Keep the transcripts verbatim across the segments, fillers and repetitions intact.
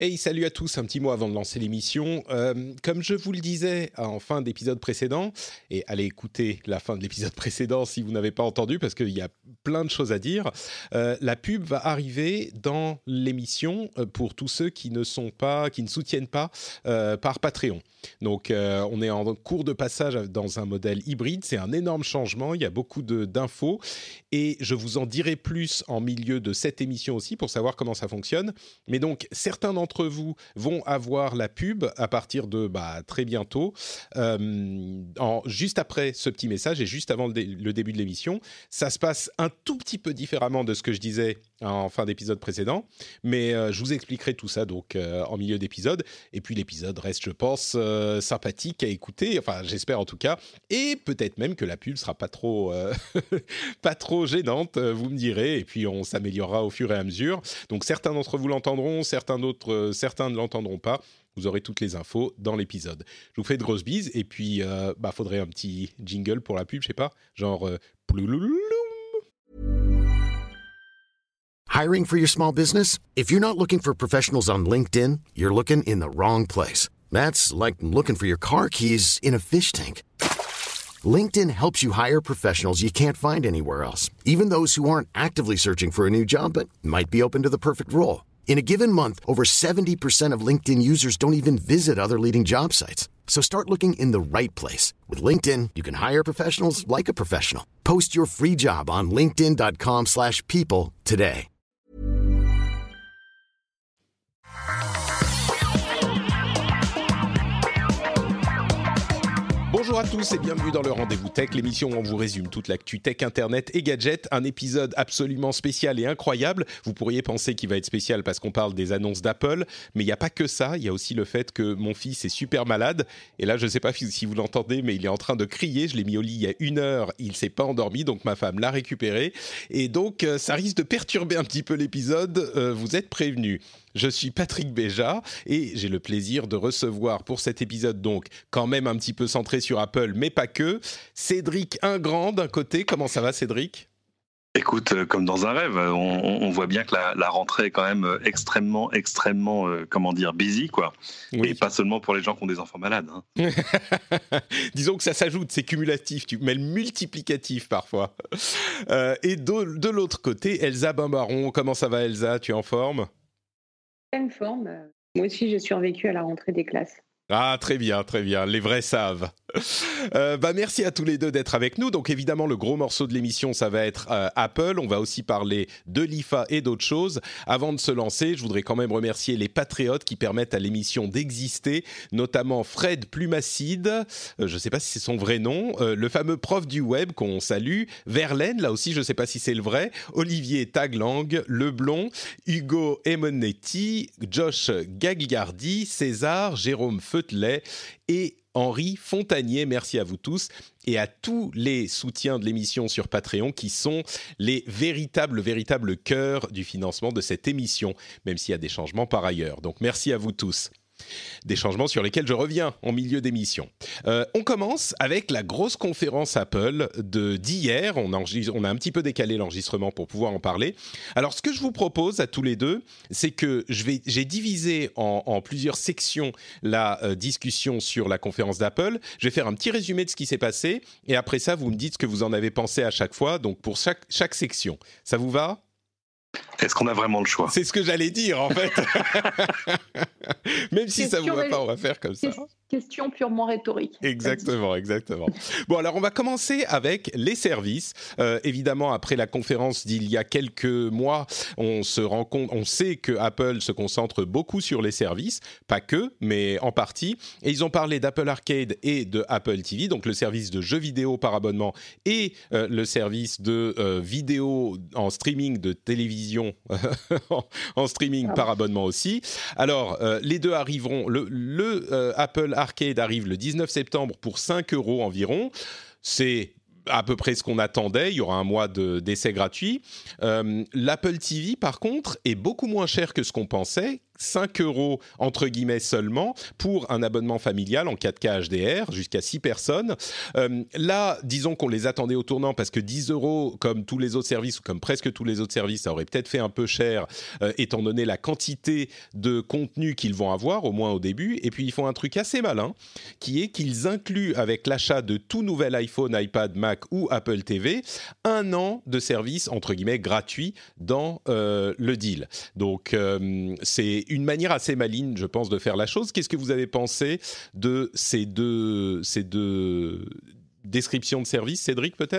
Hey, salut à tous, un petit mot avant de lancer l'émission. Euh, comme je vous le disais en fin d'épisode précédent, et allez écouter la fin de l'épisode précédent si vous n'avez pas entendu, parce qu'il y a plein de choses à dire, euh, la pub va arriver dans l'émission pour tous ceux qui ne sont pas, qui ne soutiennent pas euh, par Patreon. Donc, euh, on est en cours de passage dans un modèle hybride. C'est un énorme changement. Il y a beaucoup de, d'infos. Et je vous en dirai plus en milieu de cette émission aussi pour savoir comment ça fonctionne. Mais donc, certains d'entre vous vont avoir la pub à partir de bah, très bientôt, euh, en, juste après ce petit message et juste avant le, dé- le début de l'émission. Ça se passe un tout petit peu différemment de ce que je disais en fin d'épisode précédent. Mais euh, je vous expliquerai tout ça donc, euh, en milieu d'épisode. Et puis, l'épisode reste, je pense... Euh, sympathique à écouter, enfin j'espère en tout cas, et peut-être même que la pub sera pas trop euh, pas trop gênante, vous me direz, et puis on s'améliorera au fur et à mesure. Donc certains d'entre vous l'entendront, certains d'autres, euh, certains ne l'entendront pas. Vous aurez toutes les infos dans l'épisode. Je vous fais de grosses bises, et puis euh, bah faudrait un petit jingle pour la pub, je sais pas, genre euh, ploulouloulou. Hiring for your small business? If you're not looking for professionals on LinkedIn, you're looking in the wrong place. That's like looking for your car keys in a fish tank. LinkedIn helps you hire professionals you can't find anywhere else, even those who aren't actively searching for a new job but might be open to the perfect role. In a given month, over seventy percent of LinkedIn users don't even visit other leading job sites. So start looking in the right place. With LinkedIn, you can hire professionals like a professional. Post your free job on linkedin.com slash people today. Bonjour à tous et bienvenue dans le Rendez-vous Tech, l'émission où on vous résume toute l'actu tech, internet et gadgets. Un épisode absolument spécial et incroyable. Vous pourriez penser qu'il va être spécial parce qu'on parle des annonces d'Apple, mais il n'y a pas que ça. Il y a aussi le fait que mon fils est super malade. Et là, je ne sais pas si vous l'entendez, mais il est en train de crier. Je l'ai mis au lit il y a une heure. Il ne s'est pas endormi, donc ma femme l'a récupéré. Et donc, ça risque de perturber un petit peu l'épisode. Euh, vous êtes prévenus. Je suis Patrick Béja et j'ai le plaisir de recevoir pour cet épisode, donc quand même un petit peu centré sur Apple, mais pas que, Cédric Ingrand d'un côté. Comment ça va, Cédric ? Écoute, euh, comme dans un rêve, on, on voit bien que la, la rentrée est quand même extrêmement, extrêmement, euh, comment dire, busy, quoi. Oui. Et pas seulement pour les gens qui ont des enfants malades. Hein. Disons que ça s'ajoute, c'est cumulatif, tu mets le multiplicatif parfois. Euh, et de, de l'autre côté, Elsa Bimbaron. Comment ça va, Elsa ? Tu es en forme ? Pleine forme. Moi aussi, j'ai survécu à la rentrée des classes. Ah, très bien, très bien. Les vrais savent. Euh, bah, merci à tous les deux d'être avec nous. Donc, évidemment, le gros morceau de l'émission, ça va être euh, Apple. On va aussi parler de l'I F A et d'autres choses. Avant de se lancer, je voudrais quand même remercier les patriotes qui permettent à l'émission d'exister, notamment Fred Plumacide, euh, je ne sais pas si c'est son vrai nom, euh, le fameux prof du web qu'on salue, Verlaine, là aussi, je ne sais pas si c'est le vrai, Olivier Taglang, Leblond, Hugo Emonetti, Josh Gagliardi, César, Jérôme Feutelet et Henri Fontanier. Merci à vous tous et à tous les soutiens de l'émission sur Patreon qui sont les véritables, véritables cœurs du financement de cette émission, même s'il y a des changements par ailleurs. Donc merci à vous tous. Des changements sur lesquels je reviens en milieu d'émission. Euh, on commence avec la grosse conférence Apple de, d'hier. On, on a un petit peu décalé l'enregistrement pour pouvoir en parler. Alors, ce que je vous propose à tous les deux, c'est que je vais, j'ai divisé en, en plusieurs sections la euh, discussion sur la conférence d'Apple. Je vais faire un petit résumé de ce qui s'est passé et après ça, vous me dites ce que vous en avez pensé à chaque fois, donc pour chaque, chaque section. Ça vous va ? Est-ce qu'on a vraiment le choix ? C'est ce que j'allais dire, en fait. Même si question ça ne vous va pas, on va faire comme ça. Question purement rhétorique. Exactement, exactement. Bon, alors on va commencer avec les services. Euh, évidemment, après la conférence d'il y a quelques mois, on se rend compte, on sait que Apple se concentre beaucoup sur les services, pas que, mais en partie. Et ils ont parlé d'Apple Arcade et de Apple T V, donc le service de jeux vidéo par abonnement et euh, le service de euh, vidéo en streaming de télévision en, en streaming ah. par abonnement aussi. Alors, euh, les deux arriveront. Le, le euh, Apple Arcade arrive le dix-neuf septembre pour cinq euros environ. C'est à peu près ce qu'on attendait. Il y aura un mois de, d'essai gratuit. Euh, L'Apple T V, par contre, est beaucoup moins cher que ce qu'on pensait. cinq euros entre guillemets seulement pour un abonnement familial en quatre K H D R jusqu'à six personnes. Euh, là, disons qu'on les attendait au tournant parce que dix euros comme tous les autres services ou comme presque tous les autres services, ça aurait peut-être fait un peu cher euh, étant donné la quantité de contenu qu'ils vont avoir, au moins au début. Et puis ils font un truc assez malin qui est qu'ils incluent avec l'achat de tout nouvel iPhone, iPad, Mac ou Apple T V un an de service entre guillemets gratuit dans euh, le deal. Donc euh, c'est une manière assez maligne, je pense, de faire la chose. Qu'est-ce que vous avez pensé de ces deux, ces deux descriptions de services, Cédric, peut-être ?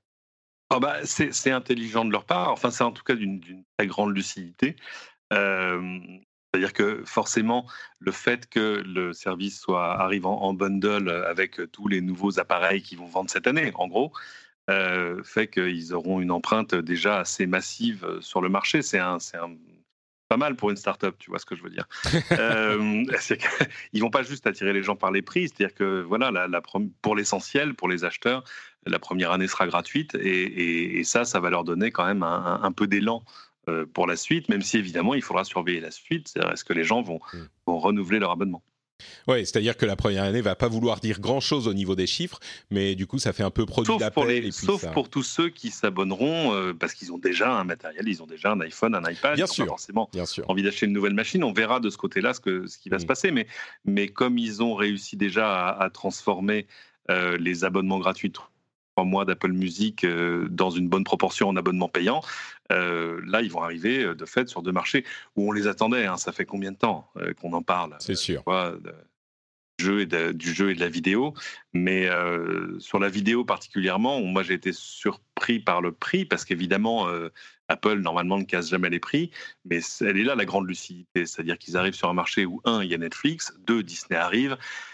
Oh bah, c'est, c'est intelligent de leur part, enfin c'est en tout cas d'une, d'une très grande lucidité. Euh, c'est-à-dire que forcément, le fait que le service soit arrive en, en bundle avec tous les nouveaux appareils qu'ils vont vendre cette année, en gros, euh, fait qu'ils auront une empreinte déjà assez massive sur le marché. C'est un, c'est un pas mal pour une start-up, tu vois ce que je veux dire. euh, c'est qu'ils vont pas juste attirer les gens par les prix, c'est-à-dire que voilà, la, la, pour l'essentiel, pour les acheteurs, la première année sera gratuite et, et, et ça, ça va leur donner quand même un, un peu d'élan euh, pour la suite, même si évidemment il faudra surveiller la suite. C'est-à-dire, est-ce que les gens vont, mmh. vont renouveler leur abonnement ? Oui, c'est-à-dire que la première année va pas vouloir dire grand-chose au niveau des chiffres, mais du coup, ça fait un peu produit sauf d'appel. Pour les, et puis sauf ça... pour tous ceux qui s'abonneront euh, parce qu'ils ont déjà un matériel, ils ont déjà un iPhone, un iPad. Bien ils sûr, ont pas forcément bien sûr. envie d'acheter une nouvelle machine. On verra de ce côté-là ce, que, ce qui va mmh. se passer. Mais, mais comme ils ont réussi déjà à, à transformer euh, les abonnements gratuits trois mois d'Apple Music euh, dans une bonne proportion en abonnement payant, euh, là, ils vont arriver de fait sur deux marchés où on les attendait. Hein, ça fait combien de temps euh, qu'on en parle ? C'est sûr. Quoi, de, Jeu et de, du jeu et de la vidéo, mais euh, sur la vidéo particulièrement, moi j'ai été surpris par le prix, parce qu'évidemment euh, Apple normalement ne casse jamais les prix, mais elle est là la grande lucidité, c'est-à-dire qu'ils arrivent sur un marché où un, il y a Netflix, deux, Disney arrive.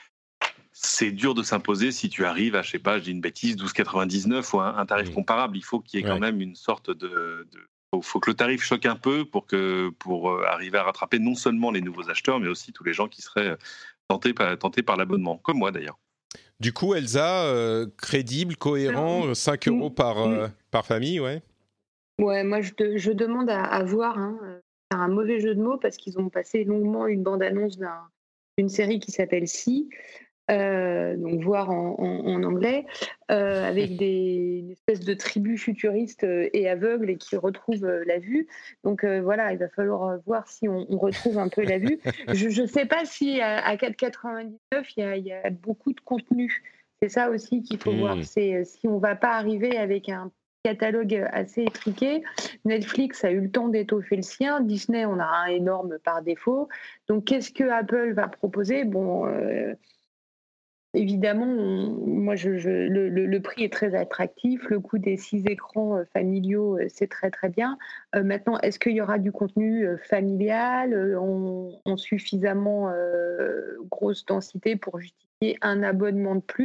C'est dur de s'imposer si tu arrives à, je sais pas, je dis une bêtise, douze quatre-vingt-dix-neuf ou un, un tarif mmh. comparable. Il faut qu'il y ait quand ouais. même une sorte de, de faut, faut que le tarif choque un peu pour que pour arriver à rattraper non seulement les nouveaux acheteurs, mais aussi tous les gens qui seraient tenté par, tenté par l'abonnement, comme moi d'ailleurs. Du coup, Elsa, euh, crédible, cohérent, euh, cinq euros par, euh, par famille, ouais. Ouais, moi je, de, je demande à, à voir, hein, faire un mauvais jeu de mots, parce qu'ils ont passé longuement une bande-annonce d'un, d'une série qui s'appelle Si, euh, donc voir en, en, en anglais, euh, avec des, une espèce de tribu futuriste et aveugle et qui retrouve la vue. Donc euh, voilà, il va falloir voir si on, on retrouve un peu la vue. Je ne sais pas si à, à quatre quatre-vingt-dix-neuf, il y a, il y a beaucoup de contenu. C'est ça aussi qu'il faut mmh. voir. C'est si on ne va pas arriver avec un catalogue assez étriqué. Netflix a eu le temps d'étoffer le sien. Disney, on a un énorme par défaut. Donc qu'est-ce que Apple va proposer ? Bon... Euh, Évidemment, on, moi, je, je, le, le, le prix est très attractif. Le coût des six écrans euh, familiaux, euh, c'est très, très bien. Euh, maintenant, est-ce qu'il y aura du contenu euh, familial euh, en, en suffisamment euh, grosse densité pour justifier un abonnement de plus ?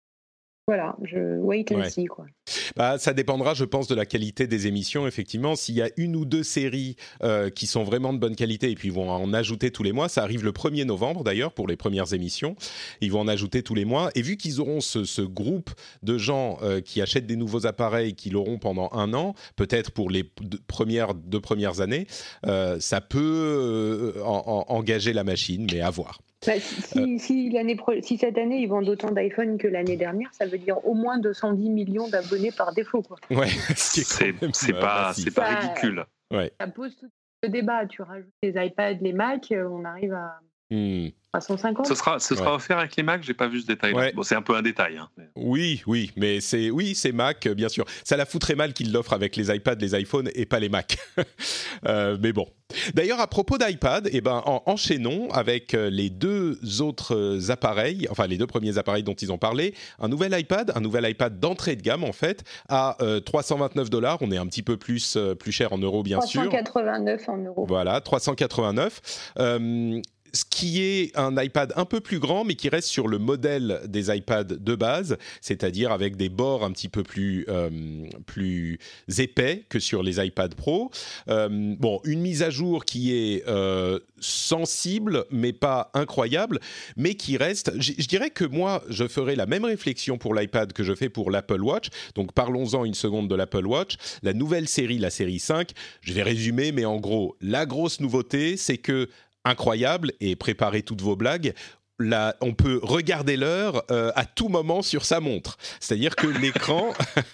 Voilà, je wait and ouais. see, quoi. Bah, ça dépendra, je pense, de la qualité des émissions, effectivement. S'il y a une ou deux séries euh, qui sont vraiment de bonne qualité et puis ils vont en ajouter tous les mois, ça arrive le premier novembre d'ailleurs pour les premières émissions, ils vont en ajouter tous les mois. Et vu qu'ils auront ce, ce groupe de gens euh, qui achètent des nouveaux appareils, qui l'auront pendant un an, peut-être pour les deux premières, deux premières années, euh, ça peut euh, en, en, engager la machine, mais à voir. Bah, si, euh, si, l'année pro- si cette année ils vendent autant d'iPhone que l'année dernière, ça veut dire au moins deux cent dix millions d'abonnés par défaut, quoi. Ouais, ce qui est c'est, quand même c'est pas, c'est pas ça, ridicule. Ouais. Ça pose tout le débat. Tu rajoutes les iPads, les Mac, on arrive à. Hmm. À cent cinquante. Ce sera, ce sera ouais. offert avec les Mac. J'ai pas vu ce détail-là. Ouais. Bon, c'est un peu un détail. Hein. Oui, oui, mais c'est oui, c'est Mac, bien sûr. Ça la foutrait mal qu'ils l'offrent avec les iPads, les iPhones et pas les Mac. euh, mais bon. D'ailleurs, à propos d'iPad, eh ben, en, enchaînons avec les deux autres appareils, enfin les deux premiers appareils dont ils ont parlé. Un nouvel iPad, un nouvel iPad d'entrée de gamme en fait, à euh, trois cent vingt-neuf dollars. On est un petit peu plus euh, plus cher en euros, bien sûr. trois cent quatre-vingt-neuf en euros. Voilà, trois cent quatre-vingt-neuf. Euh, ce qui est un iPad un peu plus grand, mais qui reste sur le modèle des iPads de base, c'est-à-dire avec des bords un petit peu plus, euh, plus épais que sur les iPad Pro. Euh, bon, une mise à jour qui est euh, sensible, mais pas incroyable, mais qui reste... Je, je dirais que moi, je ferai la même réflexion pour l'iPad que je fais pour l'Apple Watch. Donc, parlons-en une seconde de l'Apple Watch. La nouvelle série, la série cinq, je vais résumer, mais en gros, la grosse nouveauté, c'est que incroyable, et préparez toutes vos blagues, là, on peut regarder l'heure euh, à tout moment sur sa montre. C'est-à-dire que l'écran,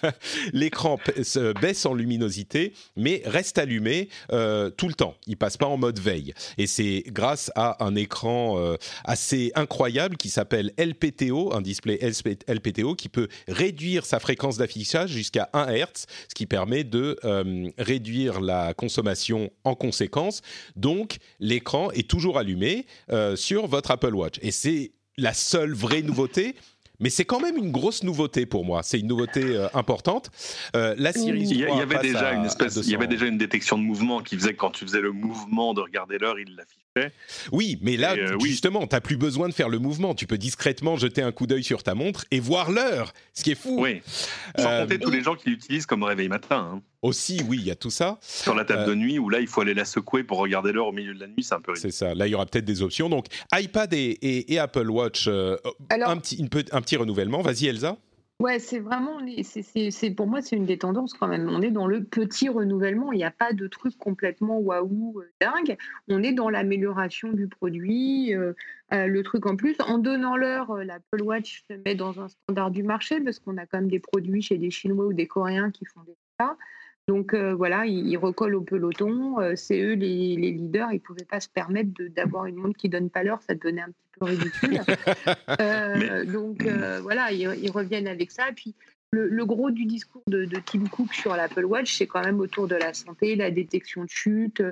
l'écran p- se baisse en luminosité, mais reste allumé euh, tout le temps. Il passe pas en mode veille. Et c'est grâce à un écran euh, assez incroyable qui s'appelle L P T O, un display L P T O qui peut réduire sa fréquence d'affichage jusqu'à un hertz, ce qui permet de euh, réduire la consommation en conséquence. Donc, l'écran est toujours allumé euh, sur votre Apple Watch. Et c'est la seule vraie nouveauté, mais c'est quand même une grosse nouveauté pour moi. C'est une nouveauté euh, importante. Euh, la Series il y, trois il y avait déjà à, une espèce, il y avait déjà une détection de mouvement qui faisait que quand tu faisais le mouvement de regarder l'heure, il l'affichait. Oui, mais là, et, euh, justement, oui. tu n'as plus besoin de faire le mouvement. Tu peux discrètement jeter un coup d'œil sur ta montre et voir l'heure, ce qui est fou. Oui, sans euh, compter tous les gens qui l'utilisent comme réveil matin. Hein. Aussi, oui, il y a tout ça. Sur la table euh, de nuit, où là, il faut aller la secouer pour regarder l'heure au milieu de la nuit, c'est un peu ridicule. C'est ça, là, il y aura peut-être des options. Donc, iPad et, et, et Apple Watch, euh, Alors, un, petit, une, un petit renouvellement. Vas-y, Elsa. Ouais, c'est vraiment, c'est, c'est, c'est, pour moi, c'est une des tendances quand même. On est dans le petit renouvellement. Il n'y a pas de truc complètement waouh, euh, dingue. On est dans l'amélioration du produit. Euh, euh, le truc en plus, en donnant l'heure, euh, l'Apple Watch se met dans un standard du marché parce qu'on a quand même des produits chez des Chinois ou des Coréens qui font des ça. Donc euh, voilà, ils, ils recollent au peloton. Euh, c'est eux les, les leaders. Ils ne pouvaient pas se permettre de, d'avoir une montre qui ne donne pas l'heure. Ça devenait un petit peu ridicule. euh, Mais... Donc euh, voilà, ils, ils reviennent avec ça. Et puis le, le gros du discours de, de Tim Cook sur l'Apple Watch, c'est quand même autour de la santé, la détection de chute,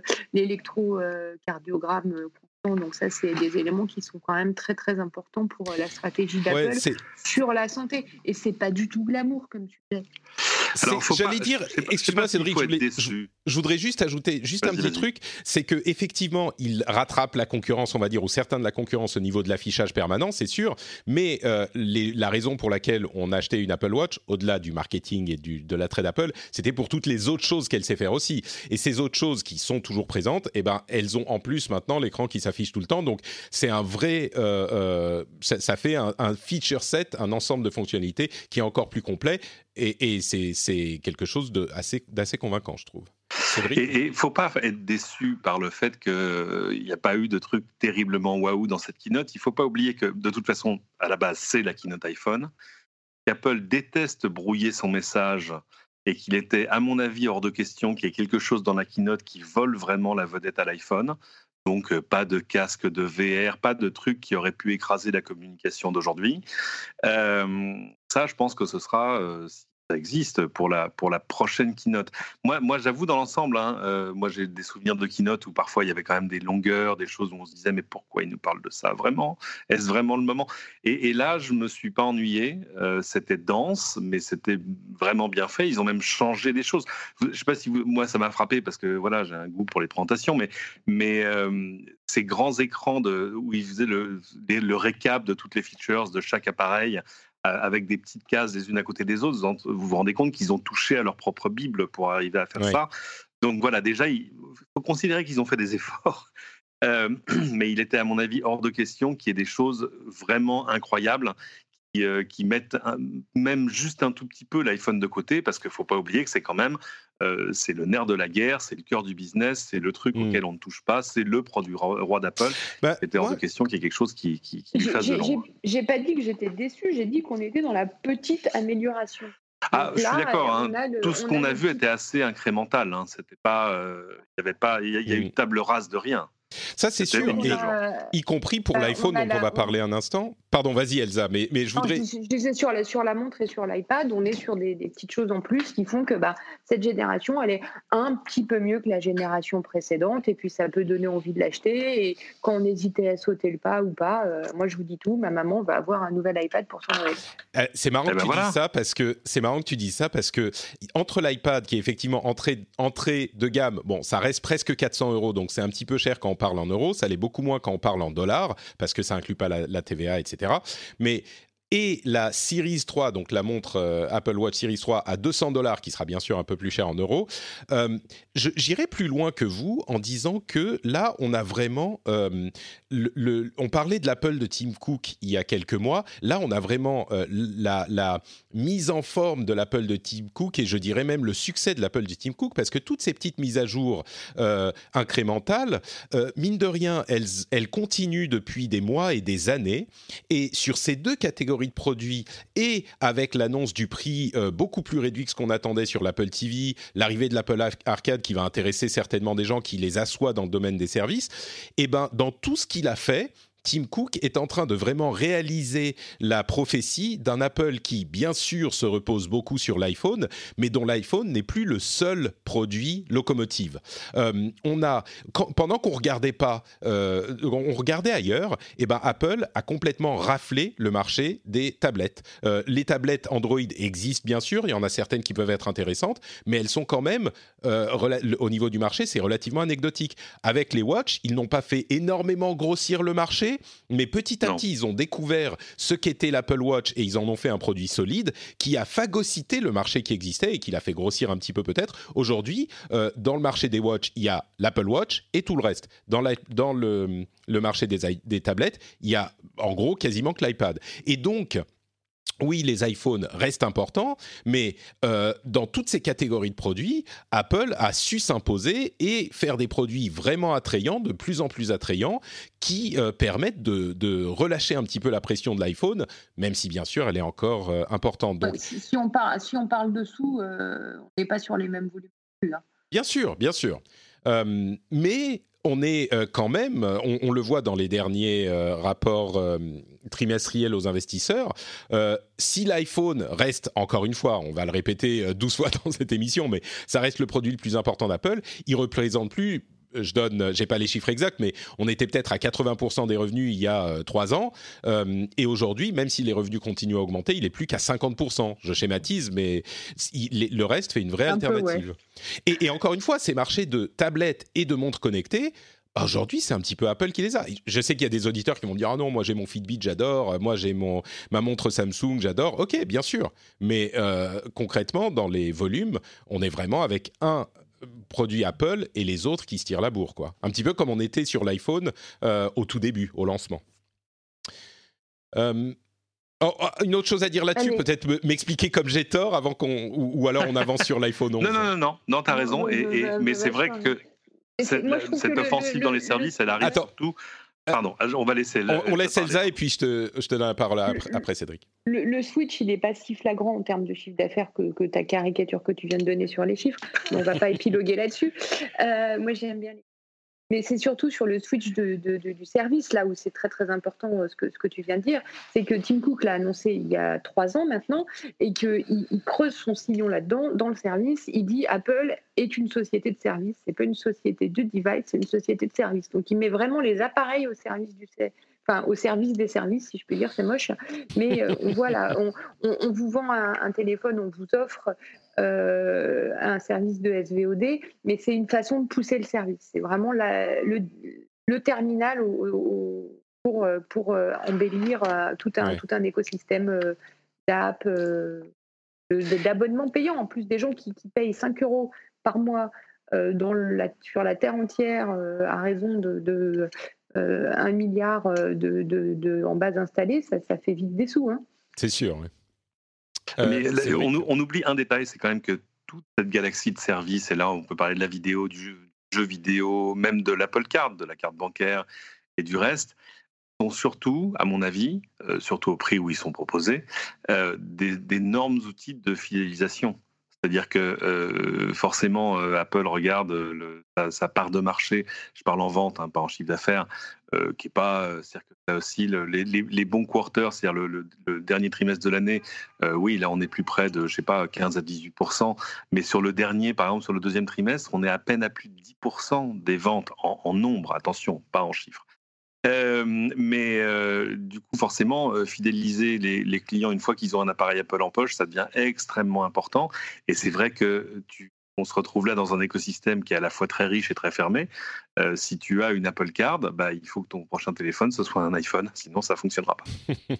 l'électrocardiogramme. Euh, Donc ça, c'est des éléments qui sont quand même très très importants pour la stratégie d'Apple ouais, sur la santé. Et c'est pas du tout glamour, comme tu disais. Alors, j'allais pas, dire, excuse-moi Cédric, je, voulais, je, je voudrais juste ajouter juste vas-y, un petit vas-y. truc, c'est que effectivement, il rattrape la concurrence, on va dire, ou certains de la concurrence au niveau de l'affichage permanent, c'est sûr. Mais euh, les, la raison pour laquelle on achetait une Apple Watch, au-delà du marketing et du, de l'attrait d'Apple, c'était pour toutes les autres choses qu'elle sait faire aussi. Et ces autres choses qui sont toujours présentes, eh ben, elles ont en plus maintenant l'écran qui s'affiche tout le temps. Donc, c'est un vrai, euh, euh, ça, ça fait un, un feature set, un ensemble de fonctionnalités qui est encore plus complet. Et, et c'est, c'est quelque chose de assez, d'assez convaincant, je trouve. Cédric ? Et il ne faut pas être déçu par le fait qu'il n'y a pas eu de truc terriblement waouh dans cette keynote. Il ne faut pas oublier que, de toute façon, à la base, c'est la keynote iPhone. Apple déteste brouiller son message et qu'il était, à mon avis, hors de question qu'il y ait quelque chose dans la keynote qui vole vraiment la vedette à l'iPhone. Donc, euh, pas de casque de V R, pas de truc qui aurait pu écraser la communication d'aujourd'hui. Euh, ça, je pense que ce sera, euh, si ça existe, pour la, pour la prochaine keynote. Moi, moi j'avoue, dans l'ensemble, hein, euh, moi, j'ai des souvenirs de keynote où parfois, il y avait quand même des longueurs, des choses où on se disait, mais pourquoi ils nous parlent de ça vraiment ? Est-ce vraiment le moment ? et, et là, je ne me suis pas ennuyé. Euh, c'était dense, mais c'était vraiment bien fait. Ils ont même changé des choses. Je ne sais pas si vous, moi, ça m'a frappé parce que voilà, j'ai un goût pour les présentations, mais, mais euh, ces grands écrans de, où ils faisaient le, le récap de toutes les features de chaque appareil, avec des petites cases les unes à côté des autres, vous vous rendez compte qu'ils ont touché à leur propre Bible pour arriver à faire ouais. ça. Donc voilà, déjà, il faut considérer qu'ils ont fait des efforts. Euh, mais il était, à mon avis, hors de question qu'il y ait des choses vraiment incroyables qui, euh, qui mettent un, même juste un tout petit peu l'iPhone de côté, parce qu'il ne faut pas oublier que c'est quand même euh, c'est le nerf de la guerre, c'est le cœur du business, c'est le truc mmh. auquel on ne touche pas, c'est le produit roi d'Apple. Bah, C'était hors ouais. de question qu'il y ait quelque chose qui, qui, qui lui fasse de l'ombre. J'ai, j'ai pas dit que j'étais déçu, j'ai dit qu'on était dans la petite amélioration. Ah, je là, suis d'accord. Hein. Le, Tout ce qu'on a, a vu petit... était assez incrémental. Hein. C'était pas, euh, il y avait pas, il y a, y a mmh. eu table rase de rien. Ça, c'est C'était sûr, et, euh, y compris pour euh, l'iPhone on dont la, on va parler un instant. Pardon, vas-y Elsa, mais, mais je voudrais... Non, je, je disais sur la, sur la montre et sur l'iPad, on est sur des, des petites choses en plus qui font que bah, cette génération, elle est un petit peu mieux que la génération précédente, et puis ça peut donner envie de l'acheter, et quand on hésitait à sauter le pas ou pas, euh, moi je vous dis tout, ma maman va avoir un nouvel iPad pour son Noël. Euh, c'est marrant eh que ben tu voilà. dis ça, parce que c'est marrant que tu dis ça, parce que entre l'iPad, qui est effectivement entrée, entrée de gamme, bon, ça reste presque quatre cents euros, donc c'est un petit peu cher quand on parle en euros, ça l'est beaucoup moins quand on parle en dollars, parce que ça inclut pas la, la T V A, et cetera. Mais et la Series trois, donc la montre euh, Apple Watch Series trois à deux cents dollars, qui sera bien sûr un peu plus cher en euros. Euh, je, j'irai plus loin que vous en disant que là, on a vraiment... Euh, le, le, on parlait de l'Apple de Tim Cook il y a quelques mois. Là, on a vraiment euh, la, la mise en forme de l'Apple de Tim Cook, et je dirais même le succès de l'Apple de Tim Cook, parce que toutes ces petites mises à jour euh, incrémentales, euh, mine de rien, elles, elles continuent depuis des mois et des années. Et sur ces deux catégories de produits, et avec l'annonce du prix euh, beaucoup plus réduit que ce qu'on attendait sur l'Apple T V, l'arrivée de l'Apple Arcade qui va intéresser certainement des gens qui les assoient dans le domaine des services, et ben dans tout ce qu'il a fait, Tim Cook est en train de vraiment réaliser la prophétie d'un Apple qui, bien sûr, se repose beaucoup sur l'iPhone, mais dont l'iPhone n'est plus le seul produit locomotive. Euh, on a, quand, pendant qu'on regardait pas, euh, on regardait ailleurs, et ben Apple a complètement raflé le marché des tablettes. Euh, les tablettes Android existent bien sûr, il y en a certaines qui peuvent être intéressantes, mais elles sont quand même euh, rela- au niveau du marché, c'est relativement anecdotique. Avec les Watch, ils n'ont pas fait énormément grossir le marché, mais petit à Non. petit, ils ont découvert ce qu'était l'Apple Watch et ils en ont fait un produit solide qui a phagocyté le marché qui existait et qui l'a fait grossir un petit peu peut-être. Aujourd'hui, euh, dans le marché des Watch, il y a l'Apple Watch et tout le reste. Dans, la, dans le, le marché des, des tablettes, il y a en gros quasiment que l'iPad. Et donc... oui, les iPhones restent importants, mais euh, dans toutes ces catégories de produits, Apple a su s'imposer et faire des produits vraiment attrayants, de plus en plus attrayants, qui euh, permettent de, de relâcher un petit peu la pression de l'iPhone, même si bien sûr elle est encore euh, importante. Donc, si, si, on parle, si on parle dessous, euh, on n'est pas sur les mêmes volumes. Hein. Bien sûr, bien sûr. Euh, mais... on est euh, quand même, on, on le voit dans les derniers euh, rapports euh, trimestriels aux investisseurs, euh, si l'iPhone reste, encore une fois, on va le répéter euh, douze fois dans cette émission, mais ça reste le produit le plus important d'Apple, il ne représente plus... je donne, j'ai pas les chiffres exacts, mais on était peut-être à quatre-vingts pour cent des revenus il y a euh, trois ans, euh, et aujourd'hui, même si les revenus continuent à augmenter, il est plus qu'à cinquante pour cent. Je schématise, mais il, le reste fait une vraie Un alternative. peu, ouais. et, et encore une fois, ces marchés de tablettes et de montres connectées, aujourd'hui, c'est un petit peu Apple qui les a. Je sais qu'il y a des auditeurs qui vont me dire « Ah non, moi j'ai mon Fitbit, j'adore. Moi j'ai mon, ma montre Samsung, j'adore. » Ok, bien sûr. Mais euh, concrètement, dans les volumes, on est vraiment avec un produit Apple et les autres qui se tirent la bourre, quoi. Un petit peu comme on était sur l'iPhone euh, au tout début, au lancement. Euh, oh, oh, une autre chose à dire là-dessus, Allez. peut-être me, m'expliquer comme j'ai tort avant qu'on... Ou, ou alors on avance sur l'iPhone onze. Non, non, non, non, non, t'as raison. Non, Et, je- et- je- mais je- c'est vrai je- que Et c'est- cette, moi, je trouve cette que le- offensive le- dans les le- services, elle arrive Attends. surtout... Pardon, on va laisser... On, on laisse parler. Elsa et puis je te, je te donne la parole après, après Cédric. Le, le switch, il n'est pas si flagrant en termes de chiffre d'affaires que, que ta caricature que tu viens de donner sur les chiffres. Mais on ne va pas épiloguer là-dessus. Euh, moi, j'aime bien les... Mais c'est surtout sur le switch de, de, de, du service, là où c'est très très important ce que, ce que tu viens de dire. C'est que Tim Cook l'a annoncé il y a trois ans maintenant et qu'il il creuse son sillon là-dedans, dans le service. Il dit Apple est une société de service, c'est pas une société de device, c'est une société de service. Donc il met vraiment les appareils au service du Enfin, au service des services, si je peux dire, c'est moche. Mais euh, voilà, on, on, on vous vend un, un téléphone, on vous offre euh, un service de S V O D, mais c'est une façon de pousser le service. C'est vraiment la, le, le terminal au, au, pour, pour euh, embellir euh, tout, un, ouais. tout un écosystème euh, d'app, euh, d'abonnements payants. En plus, des gens qui, qui payent cinq euros par mois euh, dans la, sur la terre entière euh, à raison de... de Euh, un milliard de, de, de, en base installée, ça, ça fait vite des sous. Hein. C'est sûr, oui. Mais euh, là, c'est on, vrai. on oublie un détail, c'est quand même que toute cette galaxie de services, et là on peut parler de la vidéo, du jeu, jeu vidéo, même de l'Apple Card, de la carte bancaire et du reste, sont surtout, à mon avis, euh, surtout au prix où ils sont proposés, euh, des, d'énormes outils de fidélisation. C'est-à-dire que euh, forcément, euh, Apple regarde le, sa, sa part de marché, je parle en vente, hein, pas en chiffre d'affaires, euh, qui est pas, euh, c'est-à-dire que là aussi le, les, les, les bons quarters, c'est-à-dire le, le, le dernier trimestre de l'année, euh, oui, là on est plus près de, je sais pas, quinze à dix-huit pour cent, mais sur le dernier, par exemple sur le deuxième trimestre, on est à peine à plus de dix pour cent des ventes en, en nombre, attention, pas en chiffres. Euh, mais euh, du coup, forcément, euh, fidéliser les, les clients une fois qu'ils ont un appareil Apple en poche, ça devient extrêmement important. Et c'est vrai que tu, on se retrouve là dans un écosystème qui est à la fois très riche et très fermé. Euh, si tu as une Apple Card, bah, il faut que ton prochain téléphone, ce soit un iPhone, sinon ça ne fonctionnera pas.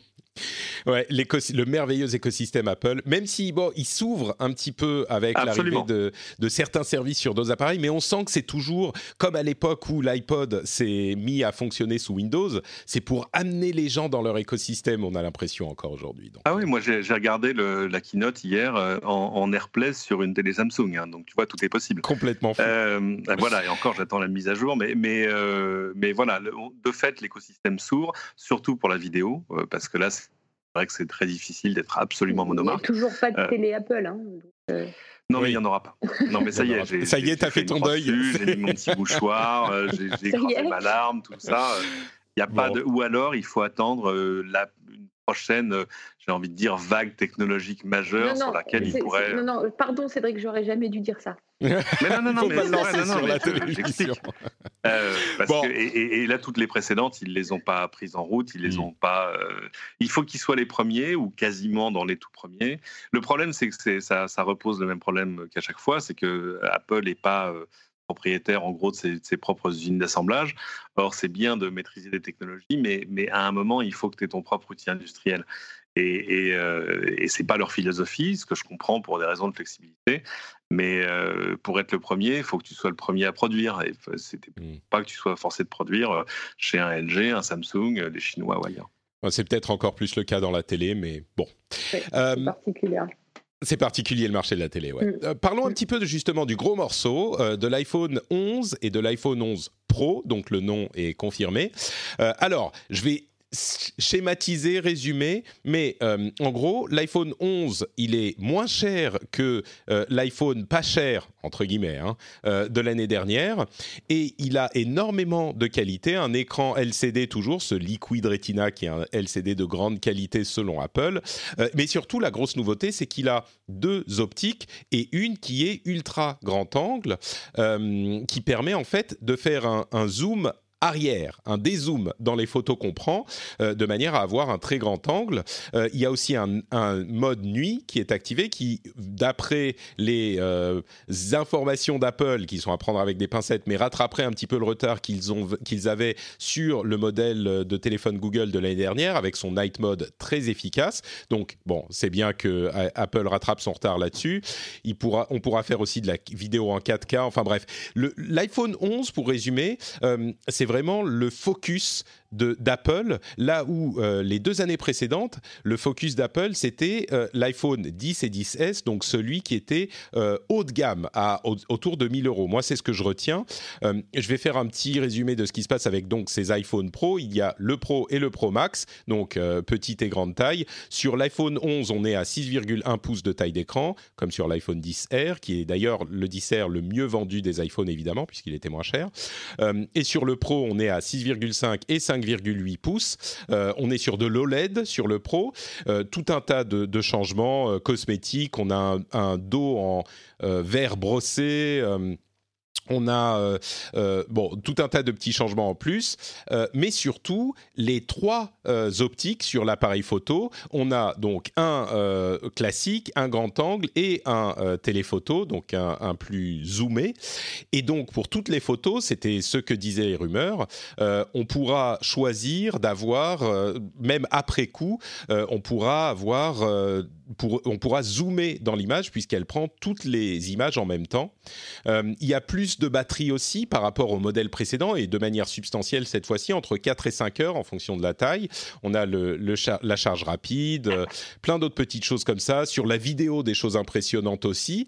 Ouais, le merveilleux écosystème Apple, même si bon, il s'ouvre un petit peu avec Absolument. l'arrivée de, de certains services sur d'autres appareils, mais on sent que c'est toujours comme à l'époque où l'iPod s'est mis à fonctionner sous Windows, c'est pour amener les gens dans leur écosystème, on a l'impression encore aujourd'hui. Donc. Ah oui, moi j'ai, j'ai regardé le, la keynote hier euh, en, en AirPlay sur une télé Samsung, hein, donc tu vois, tout est possible. Complètement fou. Euh, voilà, et encore j'attends la mise à jour, mais, mais, euh, mais voilà, le, de fait l'écosystème s'ouvre, surtout pour la vidéo, euh, parce que là c'est vrai que c'est très difficile d'être absolument monomarque. Il n'y a toujours pas de euh, télé Apple. Hein, donc, euh... Non, mais oui. il n'y en aura pas. Non, mais ça y est, j'ai, ça y est, j'ai, t'as j'ai fait, fait ton deuil. Dessus, j'ai mis mon petit mouchoir, euh, j'ai, j'ai écrasé ma larme, tout ça. Il y a pas bon. de. Ou alors, il faut attendre euh, la une prochaine, euh, j'ai envie de dire, vague technologique majeure non, non, sur laquelle il pourrait. Non, non, pardon, Cédric, j'aurais jamais dû dire ça. Mais non, non, non, il faut mais pas le lancer non, non, sur mais la je, télévision. Euh, parce bon. que, et, et là, toutes les précédentes, ils les ont pas prises en route, ils les mmh. ont pas. Euh, il faut qu'ils soient les premiers ou quasiment dans les tout premiers. Le problème, c'est que c'est, ça, ça repose le même problème qu'à chaque fois, c'est que Apple n'est pas euh, propriétaire en gros de ses, de ses propres usines d'assemblage. Or, c'est bien de maîtriser des technologies, mais, mais à un moment, il faut que tu aies ton propre outil industriel. Et, et, euh, et c'est pas leur philosophie, ce que je comprends pour des raisons de flexibilité. Mais euh, pour être le premier, il faut que tu sois le premier à produire. Et c'était mmh. pas que tu sois forcé de produire chez un L G, un Samsung, les Chinois ou ailleurs. C'est peut-être encore plus le cas dans la télé, mais bon. Ouais, euh, c'est particulier. C'est particulier le marché de la télé, ouais. Mmh. Euh, parlons un petit peu de, justement du gros morceau euh, de l'iPhone onze et de l'iPhone onze Pro, donc le nom est confirmé. Euh, alors, je vais schématiser, résumer, mais euh, en gros, l'iPhone onze, il est moins cher que euh, l'iPhone pas cher, entre guillemets, hein, euh, de l'année dernière, et il a énormément de qualité, un écran L C D toujours, ce Liquid Retina qui est un L C D de grande qualité selon Apple, euh, mais surtout la grosse nouveauté, c'est qu'il a deux optiques et une qui est ultra grand angle, euh, qui permet en fait de faire un, un zoom arrière, un dézoom dans les photos qu'on prend, euh, de manière à avoir un très grand angle. Euh, il y a aussi un, un mode nuit qui est activé, qui, d'après les euh, informations d'Apple, qui sont à prendre avec des pincettes, mais rattraperait un petit peu le retard qu'ils, ont, qu'ils avaient sur le modèle de téléphone Google de l'année dernière, avec son night mode très efficace. Donc, bon, c'est bien que Apple rattrape son retard là-dessus. Il pourra, on pourra faire aussi de la vidéo en quatre K. Enfin bref, le, l'iPhone onze, pour résumer, euh, c'est vraiment le focus de, d'Apple, là où euh, les deux années précédentes, le focus d'Apple, c'était euh, l'iPhone dix et dix S, donc celui qui était euh, haut de gamme, à, au, autour de mille euros. Moi, c'est ce que je retiens. Euh, je vais faire un petit résumé de ce qui se passe avec donc, ces iPhone Pro. Il y a le Pro et le Pro Max, donc euh, petite et grande taille. Sur l'iPhone onze, on est à six virgule un pouces de taille d'écran, comme sur l'iPhone dix R, qui est d'ailleurs le dix R le mieux vendu des iPhones, évidemment, puisqu'il était moins cher. Euh, et sur le Pro, on est à six virgule cinq et cinq virgule huit pouces. Euh, on est sur de l'O L E D sur le Pro. Euh, tout un tas de, de changements euh, cosmétiques. On a un, un dos en euh, verre brossé. Euh, On a euh, euh, bon, tout un tas de petits changements en plus, euh, mais surtout les trois euh, optiques sur l'appareil photo. On a donc un euh, classique, un grand angle et un euh, téléphoto, donc un, un plus zoomé. Et donc pour toutes les photos, c'était ce que disaient les rumeurs, euh, on pourra choisir d'avoir, euh, même après coup, euh, on pourra avoir... Euh, Pour, on pourra zoomer dans l'image puisqu'elle prend toutes les images en même temps. Euh, il y a plus de batterie aussi par rapport au modèle précédent et de manière substantielle cette fois-ci, entre quatre et cinq heures en fonction de la taille. On a le, le char- la charge rapide, euh, plein d'autres petites choses comme ça. Sur la vidéo, des choses impressionnantes aussi.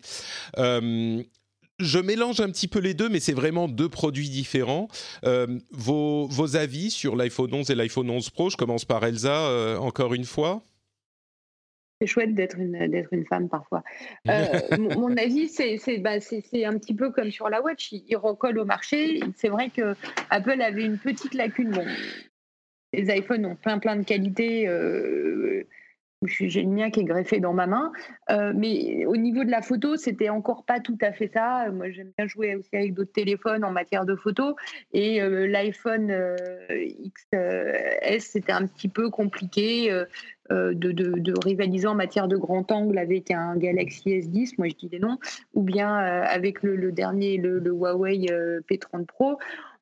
Euh, Je mélange un petit peu les deux, mais c'est vraiment deux produits différents. Euh, vos, vos avis sur l'iPhone onze et l'iPhone onze Pro, je commence par Elsa, euh, encore une fois. C'est chouette d'être une, d'être une femme parfois. Euh, mon, mon avis, c'est, c'est, bah, c'est, c'est un petit peu comme sur la Watch. Il, il recolle au marché. C'est vrai que Apple avait une petite lacune. Bon, les iPhones ont plein plein de qualités. Euh, j'ai le mien qui est greffé dans ma main. Euh, mais au niveau de la photo, c'était encore pas tout à fait ça. Moi, j'aime bien jouer aussi avec d'autres téléphones en matière de photo. Et euh, l'iPhone euh, X S, c'était un petit peu compliqué euh, euh, de, de, de rivaliser en matière de grand angle avec un Galaxy S dix, moi je dis des noms, ou bien euh, avec le, le dernier, le, le Huawei euh, P trente Pro.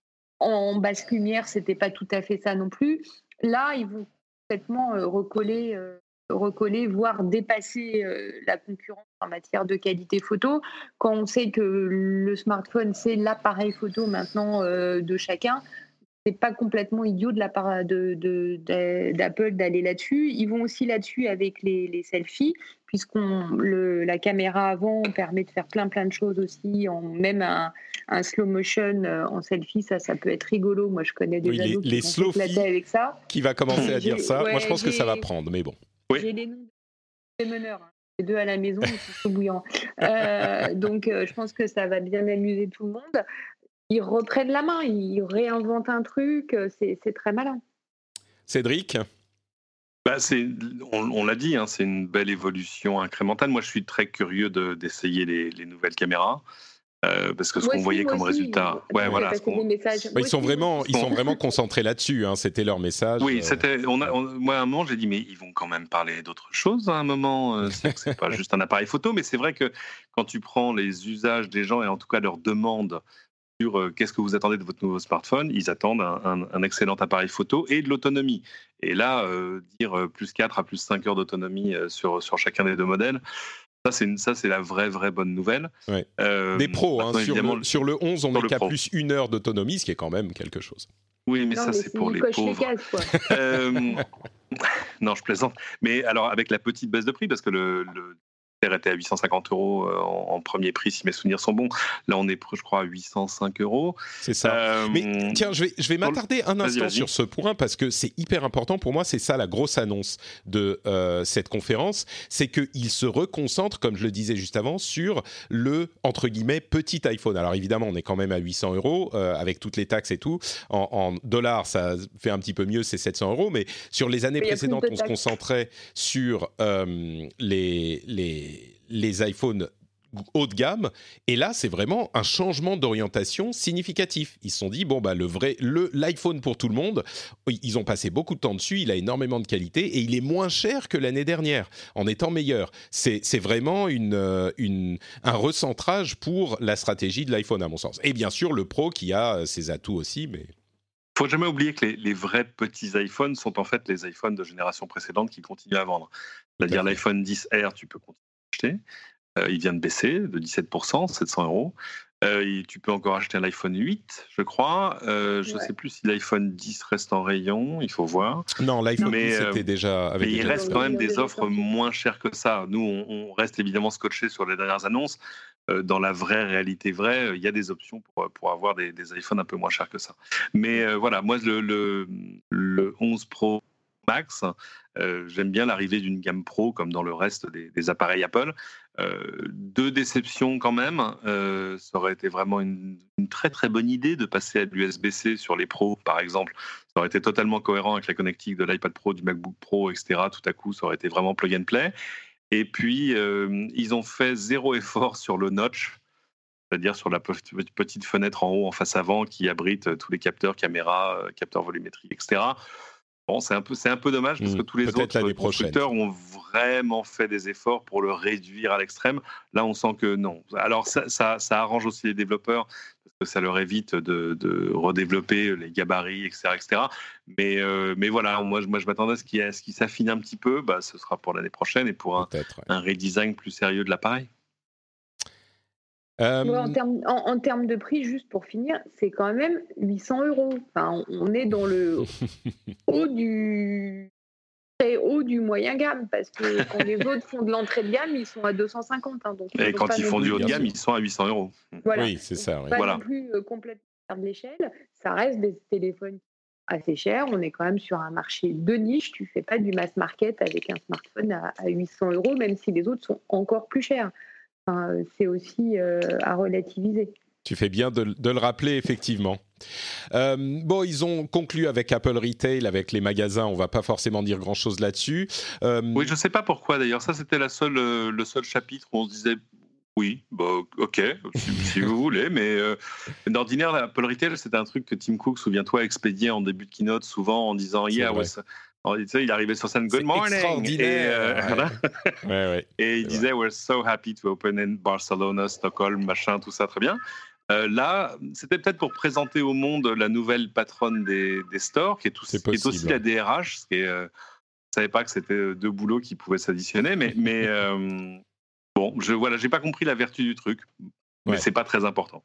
En basse lumière, c'était pas tout à fait ça non plus. Là, ils vont complètement euh, recoller, euh, recoller, voire dépasser euh, la concurrence en matière de qualité photo. Quand on sait que le smartphone, c'est l'appareil photo maintenant euh, de chacun, c'est pas complètement idiot de la part de, de, de, d'Apple d'aller là-dessus. Ils vont aussi là-dessus avec les, les selfies, puisqu'on le, la caméra avant permet de faire plein plein de choses aussi, en, même un, un slow motion en selfie, ça, ça peut être rigolo. Moi, je connais des oui, ados les, qui les vont s'éclater avec ça. Qui va commencer à dire ça. Ouais, Moi, je pense que ça va prendre, mais bon. Oui. J'ai les noms des meneurs. Hein. Les deux à la maison, ils sont chaud bouillants. Euh, donc, euh, je pense que ça va bien amuser tout le monde. Ils reprennent la main, ils réinventent un truc, c'est, c'est très malin. Cédric ? Bah c'est, on, on l'a dit, hein, c'est une belle évolution incrémentale. Moi, je suis très curieux de, d'essayer les, les nouvelles caméras. Euh, parce que ce moi qu'on aussi, voyait comme aussi, résultat, ouais, voilà, ce qu'on... ils sont vraiment, ils sont vraiment concentrés là-dessus. Hein, c'était leur message. Oui, c'était. On a, on, moi, à un moment, j'ai dit, mais ils vont quand même parler d'autre chose. À un moment, c'est, c'est pas juste un appareil photo, mais c'est vrai que quand tu prends les usages des gens et en tout cas leurs demandes sur euh, qu'est-ce que vous attendez de votre nouveau smartphone, ils attendent un, un, un excellent appareil photo et de l'autonomie. Et là, euh, dire euh, plus quatre à plus cinq heures d'autonomie euh, sur sur chacun des deux modèles. Ça c'est, une, ça, c'est la vraie, vraie bonne nouvelle. Ouais. Euh, Des pros, hein, sur, le, sur le onze, on est qu'à plus une heure d'autonomie, ce qui est quand même quelque chose. Oui, mais non, ça, mais c'est, c'est pour les pauvres. Les cases, quoi. euh, non, je plaisante. Mais alors, avec la petite baisse de prix, parce que le... le était à huit cent cinquante euros en premier prix, si mes souvenirs sont bons. Là, on est, je crois, à huit cent cinq euros. C'est ça. Euh, Mais tiens, je vais, je vais m'attarder un instant vas-y, vas-y. sur ce point parce que c'est hyper important. Pour moi, c'est ça la grosse annonce de euh, cette conférence. C'est qu'il se reconcentre, comme je le disais juste avant, sur le, entre guillemets, petit iPhone. Alors évidemment, on est quand même à huit cents euros euh, avec toutes les taxes et tout. En, en dollars, ça fait un petit peu mieux, c'est sept cents euros. Mais sur les années précédentes, on se concentrait sur euh, les... les les iPhones haut de gamme, et là c'est vraiment un changement d'orientation significatif. Ils se sont dit bon bah le vrai le l'iPhone pour tout le monde, ils ont passé beaucoup de temps dessus, il a énormément de qualité et il est moins cher que l'année dernière en étant meilleur. C'est c'est vraiment une une un recentrage pour la stratégie de l'iPhone à mon sens. Et bien sûr le Pro qui a ses atouts aussi, mais faut jamais oublier que les, les vrais petits iPhones sont en fait les iPhones de génération précédente qui continuent à vendre. C'est-à-dire l'iPhone dix R, tu peux continuer à acheter. Euh, il vient de baisser de dix-sept pour cent, sept cents euros. Euh, tu peux encore acheter un iPhone huit, je crois. Euh, je ne ouais. sais plus si l'iPhone dix reste en rayon, il faut voir. Non, l'iPhone mais, dix, c'était déjà... Avec mais il reste quand même des offres moins chères que ça. Nous, on, on reste évidemment scotchés sur les dernières annonces. Euh, dans la vraie réalité vraie, il euh, y a des options pour, pour avoir des, des iPhones un peu moins chers que ça. Mais euh, voilà, moi, le, le, le onze Pro Max, euh, j'aime bien l'arrivée d'une gamme Pro comme dans le reste des, des appareils Apple. Euh, deux déceptions quand même. Euh, ça aurait été vraiment une, une très très bonne idée de passer à l'U S B C sur les Pros, par exemple. Ça aurait été totalement cohérent avec la connectique de l'iPad Pro, du MacBook Pro, et cetera. Tout à coup, ça aurait été vraiment plug and play. Et puis, euh, ils ont fait zéro effort sur le notch, c'est-à-dire sur la petite fenêtre en haut, en face avant, qui abrite tous les capteurs, caméras, capteurs volumétriques, et cetera. Bon, c'est un peu, c'est un peu dommage parce que tous les Peut-être autres constructeurs ont vraiment fait des efforts pour le réduire à l'extrême. Là, on sent que non. Alors, ça, ça, ça arrange aussi les développeurs parce que ça leur évite de, de redévelopper les gabarits, et cetera, et cetera. Mais, euh, mais voilà, moi, moi, je m'attendais à ce qu'il, à ce qu'il s'affine un petit peu. Bah, ce sera pour l'année prochaine et pour un, ouais. un redesign plus sérieux de l'appareil. Euh... Ouais, en, termes, en, en termes de prix, juste pour finir, c'est quand même huit cents euros. Enfin, on, on est dans le haut du très haut du moyen gamme parce que quand les autres font de l'entrée de gamme, ils sont à deux cent cinquante. Hein, donc et quand ils font du haut de gamme, ils sont à huit cents euros. Voilà. Oui, c'est ça. Oui. Pas voilà. non plus euh, complètement de l'échelle. Ça reste des téléphones assez chers. On est quand même sur un marché de niche. Tu fais pas du mass market avec un smartphone à, à huit cents euros, même si les autres sont encore plus chers. Enfin, c'est aussi euh, à relativiser. Tu fais bien de, de le rappeler, effectivement. Euh, bon, ils ont conclu avec Apple Retail, avec les magasins, on va pas forcément dire grand-chose là-dessus. Euh... Oui, je sais pas pourquoi d'ailleurs, ça c'était la seule, euh, le seul chapitre où on se disait oui, bah, ok, si, si vous voulez, mais euh, d'ordinaire, Apple Retail, c'était un truc que Tim Cook, souviens-toi, expédiait en début de keynote souvent en disant « Yeah, was... » Tu sais, il arrivait sur scène « Good morning !» Et, euh, ouais. voilà. ouais, ouais. Et il disait « We're so happy to open in Barcelona, Stockholm, machin, tout ça, très bien. » Euh, là, c'était peut-être pour présenter au monde la nouvelle patronne des, des stores, qui est, tout, qui est aussi la D R H. Ce qui est, euh, je ne savais pas que c'était deux boulots qui pouvaient s'additionner, mais, mais euh, bon, je voilà, j'ai pas compris la vertu du truc, mais ouais. c'est pas très important.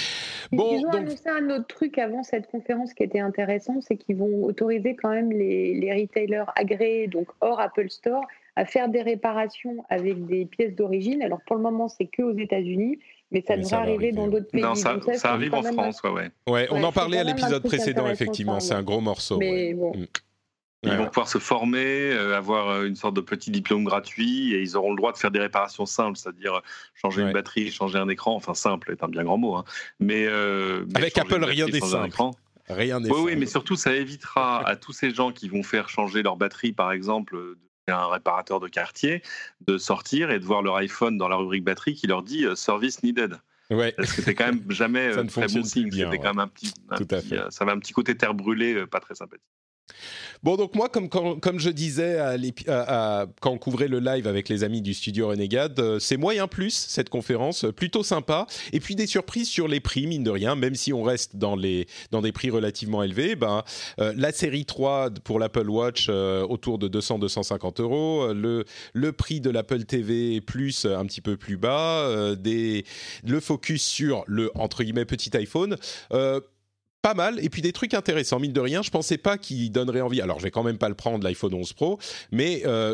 Bon, ils ont donc... annoncé un autre truc avant cette conférence qui était intéressant, c'est qu'ils vont autoriser quand même les, les retailers agréés, donc hors Apple Store, à faire des réparations avec des pièces d'origine. Alors pour le moment, c'est que aux États-Unis. Mais ça mais devrait ça arriver, arriver dans d'autres pays. Non, ça, ça, ça arrive en France, ouais, ouais. Ouais, on ouais, en parlait à l'épisode précédent, effectivement. C'est un gros morceau. Mais ouais. bon. Mm. Ils ouais. vont pouvoir se former, euh, avoir une sorte de petit diplôme gratuit, et ils auront le droit de faire des réparations simples, c'est-à-dire changer ouais. une batterie, changer un écran. Enfin, simple est un bien grand mot, hein. Mais, euh, mais avec Apple, rien n'est simple. Rien n'est oui, simple. Oui, mais surtout, ça évitera à tous ces gens qui vont faire changer leur batterie, par exemple, un réparateur de quartier, de sortir et de voir leur iPhone dans la rubrique batterie qui leur dit euh, « Service needed ». Ouais. Parce que c'était quand même jamais ça très bon signe. C'était ouais. quand même un petit, un Tout à petit fait. euh, ça avait un petit côté terre brûlée, euh, pas très sympathique. Bon, donc moi, comme, comme, comme je disais à à, à, quand on couvrait le live avec les amis du studio Renegade, euh, c'est moyen plus, cette conférence, plutôt sympa. Et puis des surprises sur les prix, mine de rien, même si on reste dans, les, dans des prix relativement élevés. Ben, euh, la série trois pour l'Apple Watch, euh, autour de deux cents à deux cent cinquante euros. Le, le prix de l'Apple T V Plus, un petit peu plus bas. Euh, des, le focus sur le, entre guillemets, petit iPhone. Euh, Pas mal, et puis des trucs intéressants, mine de rien, je pensais pas qu'ils donneraient envie, alors je vais quand même pas le prendre, l'iPhone onze Pro, mais euh,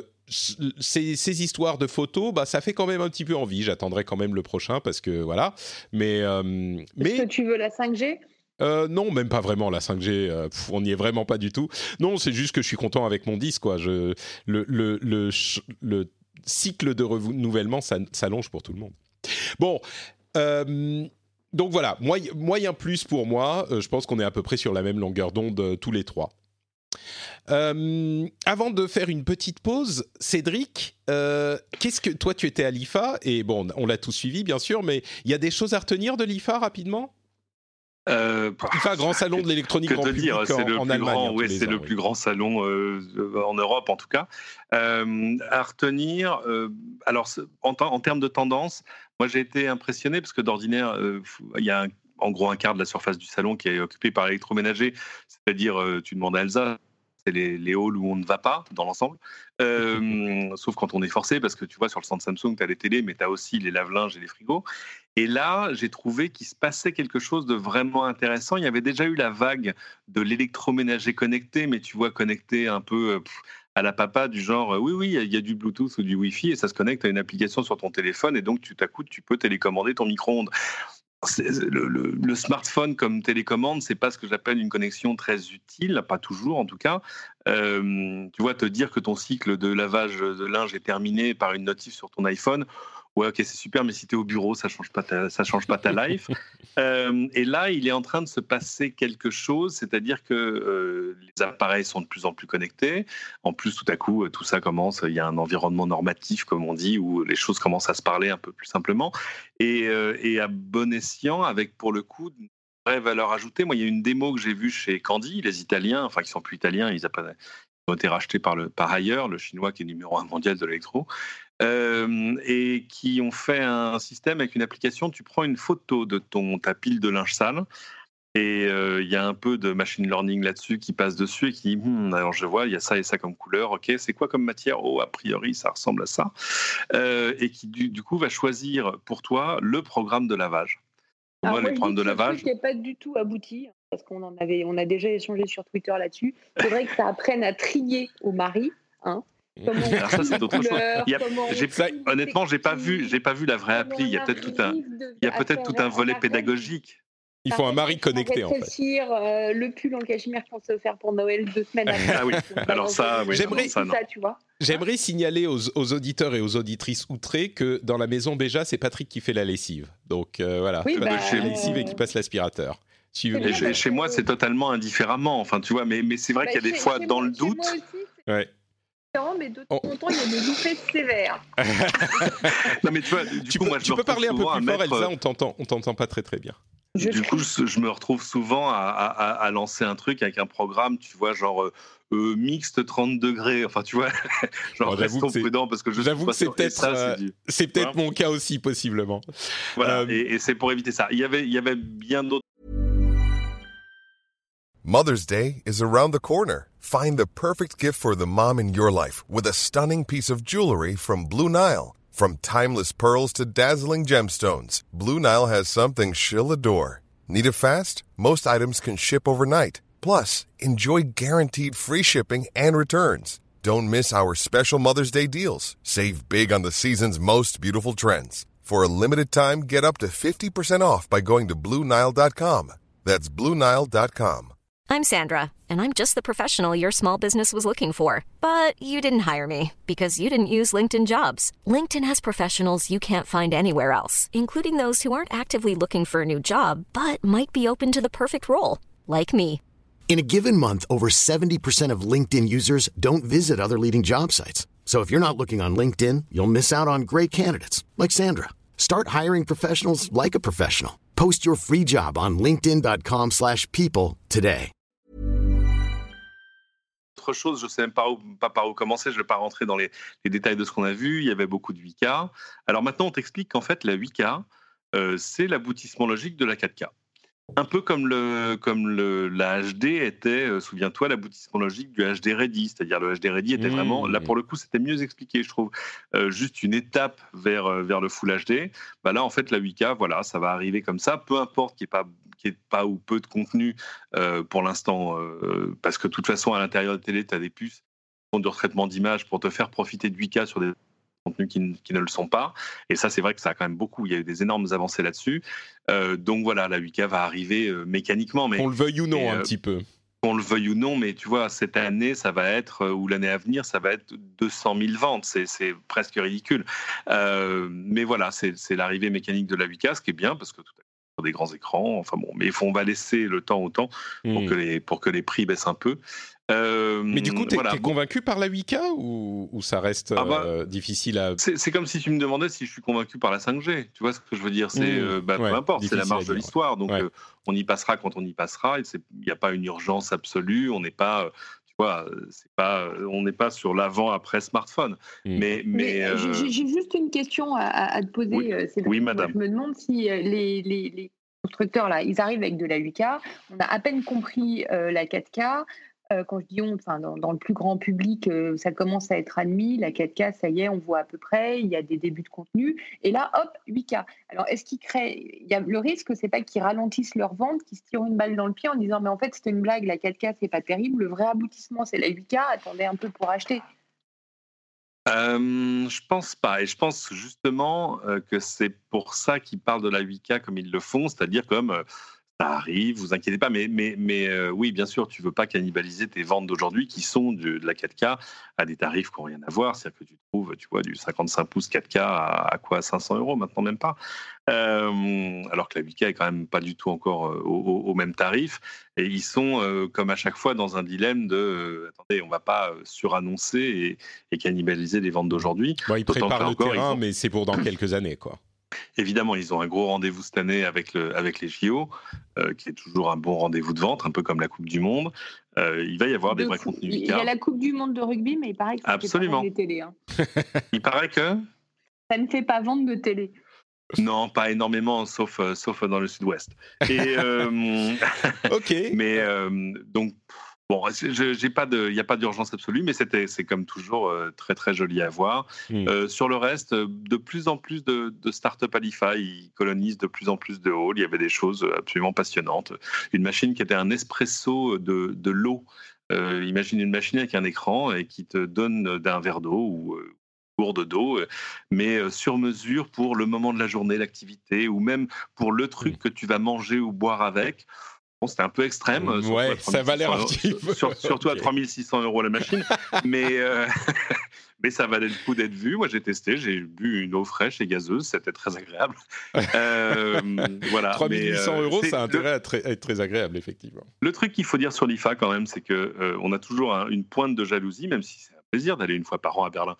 ces, ces histoires de photos, bah, ça fait quand même un petit peu envie, j'attendrai quand même le prochain, parce que voilà, mais... Euh, mais... Est-ce que tu veux la cinq G ? Euh, non, même pas vraiment, la cinq G, euh, pff, on n'y est vraiment pas du tout. Non, c'est juste que je suis content avec mon dix, quoi, je, le, le, le, le cycle de renouvellement s'allonge pour tout le monde. Bon, euh... Donc voilà, moyen, moyen plus pour moi, euh, je pense qu'on est à peu près sur la même longueur d'onde euh, tous les trois. Euh, avant de faire une petite pause, Cédric, euh, qu'est-ce que toi tu étais à l'I F A et bon, on l'a tous suivi bien sûr, mais il y a des choses à retenir de l'I F A rapidement ? Euh, I F A, grand salon de l'électronique grand public en, c'est le en plus Allemagne. Grand, hein, oui, c'est ans, le oui. plus grand salon euh, en Europe en tout cas. Euh, à retenir, euh, alors en, en termes de tendance, moi j'ai été impressionné parce que d'ordinaire, euh, il y a un, en gros un quart de la surface du salon qui est occupée par l'électroménager, c'est-à-dire euh, tu demandes à Elsa, c'est les, les halls où on ne va pas dans l'ensemble, euh, sauf quand on est forcé, parce que tu vois sur le stand Samsung, tu as les télés, mais tu as aussi les lave-linges et les frigos. Et là, j'ai trouvé qu'il se passait quelque chose de vraiment intéressant. Il y avait déjà eu la vague de l'électroménager connecté, mais tu vois, connecté un peu pff, à la papa, du genre, euh, oui, oui, il y a du Bluetooth ou du Wi-Fi, et ça se connecte à une application sur ton téléphone, et donc, tu t'accoutes, tu peux télécommander ton micro-ondes. Le, le, le smartphone comme télécommande, c'est pas ce que j'appelle une connexion très utile, pas toujours en tout cas. Euh, tu vois, te dire que ton cycle de lavage de linge est terminé par une notif sur ton iPhone, ouais, ok, c'est super, mais si tu es au bureau, ça change pas ta, ça change pas ta life. euh, et là, il est en train de se passer quelque chose, c'est-à-dire que euh, les appareils sont de plus en plus connectés. En plus, tout à coup, tout ça commence, il y a un environnement normatif, comme on dit, où les choses commencent à se parler un peu plus simplement. Et, euh, et à bon escient, avec pour le coup une vraie valeur ajoutée. Moi, il y a une démo que j'ai vue chez Candy, les Italiens, enfin, qui sont plus italiens, ils ont été rachetés par, le, par Haier, le chinois qui est numéro un mondial de l'électro. Euh, et qui ont fait un système avec une application, tu prends une photo de ton, ta pile de linge sale et il euh, y a un peu de machine learning là-dessus qui passe dessus et qui dit hm, alors je vois, il y a ça et ça comme couleur, ok, c'est quoi comme matière, oh a priori ça ressemble à ça, euh, et qui du, du coup va choisir pour toi le programme de lavage. Pour alors moi, les programmes de lavage qui n'est pas du tout abouti, parce qu'on en avait, on a déjà échangé sur Twitter là-dessus. Il faudrait que ça apprenne à trier au mari, hein. Comment alors ça c'est autre chose. Il y a, j'ai, ça, honnêtement, j'ai pas vu, j'ai pas vu la vraie appli. Il y a peut-être tout un, il y a peut-être tout un volet pédagogique. Il faut un mari connecté, en fait. Rétrécir euh, le pull en cachemire qu'on s'est offert pour Noël deux semaines après. Ah oui, alors ça, oui, J'aimerais, non, ça, non. ça, tu vois. J'aimerais signaler aux, aux auditeurs et aux auditrices outrés que dans la maison Béja, c'est Patrick qui fait la lessive. Donc euh, voilà, Oui, bah, bah, chez euh... lessive et qui passe l'aspirateur. Si Et chez, chez moi, c'est totalement indifféremment. Enfin, tu vois, mais, mais c'est vrai bah, qu'il y a des chez, fois, chez dans moi, le doute... Moi aussi, c'est ouais. différent, mais de temps en temps, il y a des loupés sévères. Non, mais tu vois, du tu coup, peux, moi, je tu me peux parler un peu plus fort, mettre... Elsa, on t'entend, on t'entend pas très très bien. Je du coup, je, je me retrouve souvent à, à, à lancer un truc avec un programme, tu vois, genre euh, mixte trente degrés. Enfin, tu vois, genre oh, restons prudents parce que je j'avoue suis pas que c'est sûr. peut-être, ça, euh, c'est, du... c'est peut-être mon cas aussi, possiblement. Voilà, euh... et, et c'est pour éviter ça. Il y avait, il y avait bien d'autres. Mother's Day is around the corner. Find the perfect gift for the mom in your life with a stunning piece of jewelry from Blue Nile. From timeless pearls to dazzling gemstones, Blue Nile has something she'll adore. Need it fast? Most items can ship overnight. Plus, enjoy guaranteed free shipping and returns. Don't miss our special Mother's Day deals. Save big on the season's most beautiful trends. For a limited time, get up to fifty percent off by going to Blue Nile dot com. That's Blue Nile dot com. I'm Sandra, and I'm just the professional your small business was looking for. But you didn't hire me because you didn't use LinkedIn Jobs. LinkedIn has professionals you can't find anywhere else, including those who aren't actively looking for a new job, but might be open to the perfect role, like me. In a given month, over seventy percent of LinkedIn users don't visit other leading job sites. So if you're not looking on LinkedIn, you'll miss out on great candidates, like Sandra. Start hiring professionals like a professional. Post your free job on linkedin dot com slash people today. Autre chose, je ne sais même pas, où, pas par où commencer, je ne vais pas rentrer dans les, les détails de ce qu'on a vu, il y avait beaucoup de huit K. Alors maintenant, on t'explique qu'en fait, la huit K, euh, c'est l'aboutissement logique de la quatre K. Un peu comme, le, comme le, la H D était, euh, souviens-toi, l'aboutissement logique du H D Ready, c'est-à-dire le H D Ready était mmh. vraiment, là pour le coup, c'était mieux expliqué, je trouve, euh, juste une étape vers, euh, vers le Full H D. Bah là, en fait, la huit K, voilà, ça va arriver comme ça, peu importe qu'il n'y ait pas, qu'il n'y ait pas ou peu de contenu euh, pour l'instant, euh, parce que de toute façon, à l'intérieur de la télé, tu as des puces de retraitement d'image pour te faire profiter de huit K sur des contenus qui, qui ne le sont pas. Et ça, c'est vrai que ça a quand même beaucoup. Il y a eu des énormes avancées là-dessus. Euh, donc voilà, la huit K va arriver euh, mécaniquement. Mais, qu'on le veuille ou non, mais, un euh, petit peu. Qu'on le veuille ou non, mais tu vois, cette année, ça va être, ou l'année à venir, ça va être deux cent mille ventes. C'est, c'est presque ridicule. Euh, mais voilà, c'est, c'est l'arrivée mécanique de la huit K, ce qui est bien, parce que tout à l'heure, sur des grands écrans, enfin bon, mais on va laisser le temps au temps pour, mmh. que, les, pour que les prix baissent un peu. Euh, mais du coup, t'es, voilà. t'es convaincu par la huit K ou, ou ça reste ah bah, euh, difficile à... C'est, c'est comme si tu me demandais si je suis convaincu par la cinq G. Tu vois ce que je veux dire ? C'est, mmh, euh, bah, ouais, peu importe, c'est la marge de l'histoire. Ouais. Donc, ouais. euh, on y passera quand on y passera. Il n'y a pas une urgence absolue. On n'est pas... Tu vois, c'est pas, on n'est pas sur l'avant-après smartphone. Mmh. Mais, mais, mais euh... j'ai, j'ai juste une question à, à te poser. Oui, c'est oui madame. Je me demande si les... les, les... constructeurs, là, ils arrivent avec de la huit K. On a à peine compris euh, la quatre K. Euh, quand je dis on, enfin, dans, dans le plus grand public, euh, ça commence à être admis. La quatre K, ça y est, on voit à peu près. Il y a des débuts de contenu. Et là, hop, huit K. Alors, est-ce qu'ils créent... Il y a le risque, c'est pas qu'ils ralentissent leur vente, qu'ils se tirent une balle dans le pied en disant, mais en fait, c'était une blague, la quatre K, c'est pas terrible. Le vrai aboutissement, c'est la huit K. Attendez un peu pour acheter. Euh, je pense pas, et je pense justement euh, que c'est pour ça qu'ils parlent de la huit K comme ils le font, c'est-à-dire comme euh, ça arrive, vous inquiétez pas, mais, mais, mais euh, oui, bien sûr, tu veux pas cannibaliser tes ventes d'aujourd'hui qui sont de, de la quatre K à des tarifs qui n'ont rien à voir, c'est-à-dire que tu trouves, tu vois, du cinquante-cinq pouces quatre K à, à quoi, cinq cents euros maintenant, même pas, euh, alors que la huit K est quand même pas du tout encore euh, au, au même tarif, et ils sont euh, comme à chaque fois dans un dilemme de, euh, attendez, on va pas euh, surannoncer et, et cannibaliser les ventes d'aujourd'hui. Bon, ils préparent le encore, terrain, ont... mais c'est pour dans quelques années, quoi. Évidemment, ils ont un gros rendez-vous cette année avec, le, avec les J O, euh, qui est toujours un bon rendez-vous de vente, un peu comme la Coupe du Monde. Euh, il va y avoir de des vrais coup, contenus. Il y a la Coupe du Monde de rugby, mais il paraît que ça Absolument. ne fait pas vendre des télés. Hein. Il paraît que ça ne fait pas vendre de télé. Non, pas énormément, sauf, euh, sauf dans le sud-ouest. Et, euh, ok. Mais euh, donc... Bon, il n'y a pas d'urgence absolue, mais c'était, c'est comme toujours euh, très très joli à voir. Mmh. Euh, sur le reste, de plus en plus de, de start-up à l'I F A, ils colonisent de plus en plus de halls. Il y avait des choses absolument passionnantes. Une machine qui était un espresso de, de l'eau. Euh, imagine une machine avec un écran et qui te donne d'un verre d'eau ou gourde d'eau, mais sur mesure pour le moment de la journée, l'activité, ou même pour le truc que tu vas manger ou boire avec. Bon, c'était un peu extrême. Ouais, ça va l'air un petit peu. Sur, surtout okay. à trois mille six cents euros la machine, mais, euh, mais ça valait le coup d'être vu. Moi, j'ai testé, j'ai bu une eau fraîche et gazeuse, c'était très agréable. Euh, voilà. trois mille huit cents euros, ça a intérêt à être, à être très agréable, effectivement. Le truc qu'il faut dire sur l'I F A quand même, c'est qu'on euh, a toujours un, une pointe de jalousie, même si c'est un plaisir d'aller une fois par an à Berlin.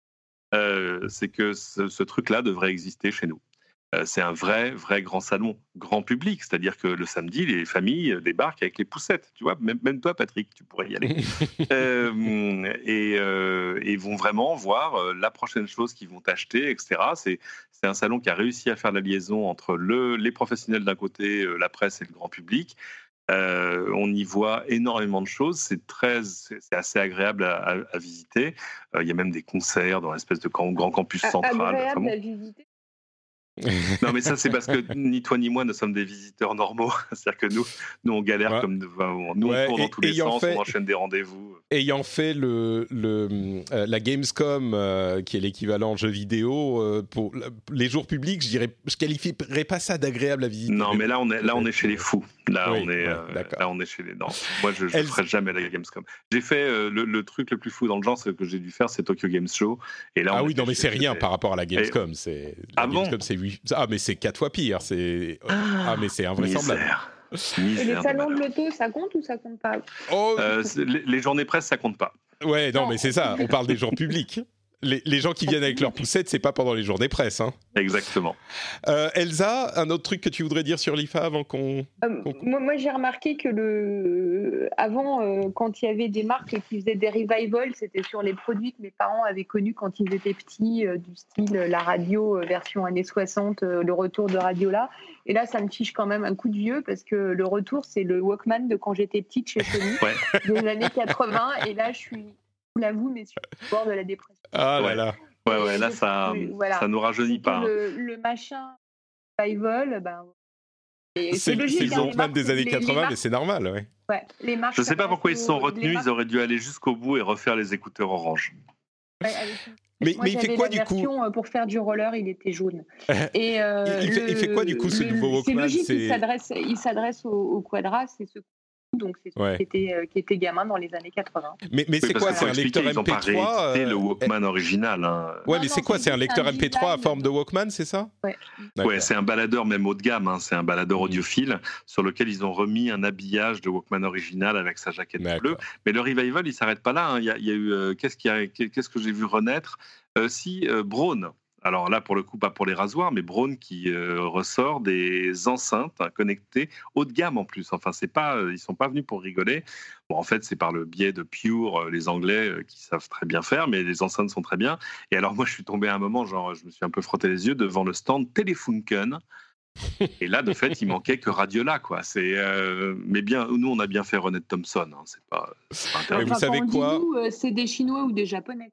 Euh, c'est que ce, ce truc-là devrait exister chez nous. Euh, c'est un vrai, vrai grand salon, grand public, c'est-à-dire que le samedi, les familles débarquent avec les poussettes, tu vois, même, même toi, Patrick, tu pourrais y aller, euh, et, euh, et vont vraiment voir euh, la prochaine chose qu'ils vont acheter, et cetera. C'est, c'est un salon qui a réussi à faire la liaison entre le, les professionnels d'un côté, euh, la presse et le grand public. Euh, on y voit énormément de choses, c'est, très, c'est, c'est assez agréable à, à, à visiter. Il euh, y a même des concerts dans l'espèce de grand, grand campus central. Agréable enfin, bon. à visiter. Non, mais ça, c'est parce que ni toi ni moi ne sommes des visiteurs normaux. C'est-à-dire que nous, nous on galère ouais. comme. Enfin, nous, ouais, on court dans et, tous les sens, fait, on enchaîne des rendez-vous. Ayant fait le, le, euh, la Gamescom, euh, qui est l'équivalent jeu vidéo, euh, pour les jours publics, je dirais, je qualifierais pas ça d'agréable à visiter. Non, mais là, on est, là, on est chez les fous. Là, oui, on est, ouais, euh, là, on est chez les. Non, moi, je ne ferai jamais la Gamescom. J'ai fait euh, le, le truc le plus fou dans le genre, c'est que j'ai dû faire, c'est Tokyo Games Show. Et là, ah on oui, non, mais c'est rien les... par rapport à la Gamescom. Et... C'est... La ah Gamescom, bon c'est huit... Ah, mais c'est quatre fois pire. C'est... Ah, ah mais c'est invraisemblable. Misère. Misère. Et les salons de l'auto, ça compte ou ça compte pas? oh. euh, les, les journées presse, ça compte pas. Ouais, non, non, mais c'est ça. On parle des jours publics. Les, les gens qui viennent avec leurs poussettes, c'est pas pendant les journées presse. Hein. Exactement. Euh, Elsa, un autre truc que tu voudrais dire sur l'I F A avant qu'on... Euh, qu'on... Moi, moi, j'ai remarqué que le... avant, euh, quand il y avait des marques qui faisaient des revivals, c'était sur les produits que mes parents avaient connus quand ils étaient petits, euh, du style euh, la radio euh, version années soixante, euh, le retour de Radiola. Et là, ça me fiche quand même un coup de vieux parce que le retour, c'est le Walkman de quand j'étais petite chez Sony, ouais. des années quatre-vingts. Et là, je suis... Je l'avoue, mais sur le bord de la dépression. Ah là là. Ouais, ouais, là, ça, voilà. ça nous rajeunit pas. Le, le machin revival, ben. C'est, c'est logique. C'est le Walkman des années les, quatre-vingts, les marques, mais c'est normal, ouais. ouais les marques, je ne sais pas pourquoi ils se sont retenus, marques... ils auraient dû aller jusqu'au bout et refaire les écouteurs orange. Ouais, avec... Mais, Moi, mais il fait quoi du coup? Pour faire du roller, il était jaune. Et euh, il, il, fait, le, il fait quoi du coup ce le, nouveau Walkman? C'est logique, c'est... Il, s'adresse, il s'adresse au, au Quadra, c'est ce donc c'est ouais. qui, était, euh, qui était gamin dans les années quatre-vingts. Mais, mais c'est oui, quoi? C'est un lecteur M P trois? C'est euh... le Walkman original. Hein. Ouais, non, mais non, c'est quoi? C'est un lecteur M P trois à forme de... de Walkman, c'est ça? Ouais. Ouais, c'est un baladeur même haut de gamme. Hein. C'est un baladeur audiophile sur lequel ils ont remis un habillage de Walkman original avec sa jaquette D'accord. bleue. Mais le revival, il s'arrête pas là. Hein. Il y a, il y a eu euh, qu'est-ce, qu'il y a, qu'est-ce que j'ai vu renaître? euh, Si euh, Braun. Alors là, pour le coup, pas pour les rasoirs, mais Braun qui euh, ressort des enceintes hein, connectées haut de gamme en plus. Enfin, c'est pas, ils sont pas venus pour rigoler. Bon, en fait, c'est par le biais de Pure, euh, les Anglais euh, qui savent très bien faire, mais les enceintes sont très bien. Et alors, moi, je suis tombé à un moment, genre, je me suis un peu frotté les yeux devant le stand Telefunken. Et là, de fait, il manquait que Radiola, quoi. C'est, euh, mais bien, nous, on a bien fait René Thompson. Hein. C'est pas, c'est pas intéressant. Et vous savez quoi? Nous, euh, c'est des Chinois ou des Japonais.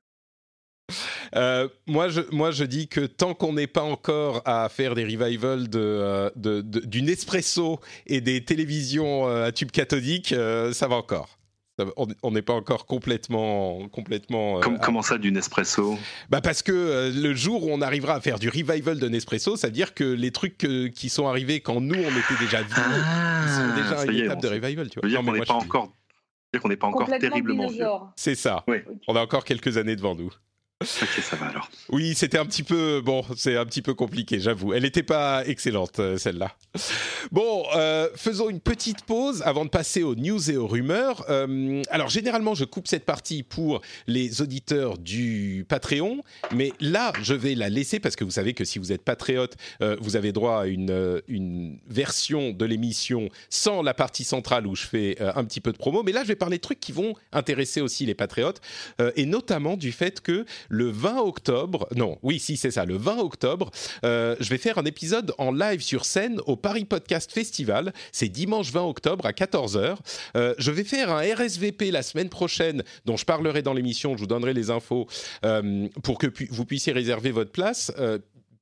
Euh, moi, je, moi, je dis que tant qu'on n'est pas encore à faire des revivals de, de, de, du Nespresso et des télévisions à tube cathodique, euh, ça va encore. On n'est pas encore complètement... complètement Comme, euh, comment ça, du Nespresso? Bah parce que euh, le jour où on arrivera à faire du revival de Nespresso, ça veut dire que les trucs euh, qui sont arrivés quand nous, on était déjà vieux, ah, ils sont déjà à une étape de revival. Tu vois. Dire qu'on n'est pas encore... dire qu'on n'est pas encore terriblement vieux. C'est ça. Oui. On a encore quelques années devant nous. Ok, ça va alors. Oui, c'était un petit peu... Bon, c'est un petit peu compliqué, j'avoue. Elle n'était pas excellente, celle-là. Bon, euh, faisons une petite pause avant de passer aux news et aux rumeurs. Euh, alors, généralement, je coupe cette partie pour les auditeurs du Patreon, mais là, je vais la laisser parce que vous savez que si vous êtes patriote, euh, vous avez droit à une, une version de l'émission sans la partie centrale où je fais euh, un petit peu de promo. Mais là, je vais parler de trucs qui vont intéresser aussi les patriotes, euh, et notamment du fait que le vingt octobre, non, oui, si, c'est ça, le vingt octobre, euh, je vais faire un épisode en live sur scène au Paris Podcast Festival. C'est dimanche vingt octobre à quatorze heures. Euh, je vais faire un R S V P la semaine prochaine, dont je parlerai dans l'émission, je vous donnerai les infos, euh, pour que pu- vous puissiez réserver votre place. Euh,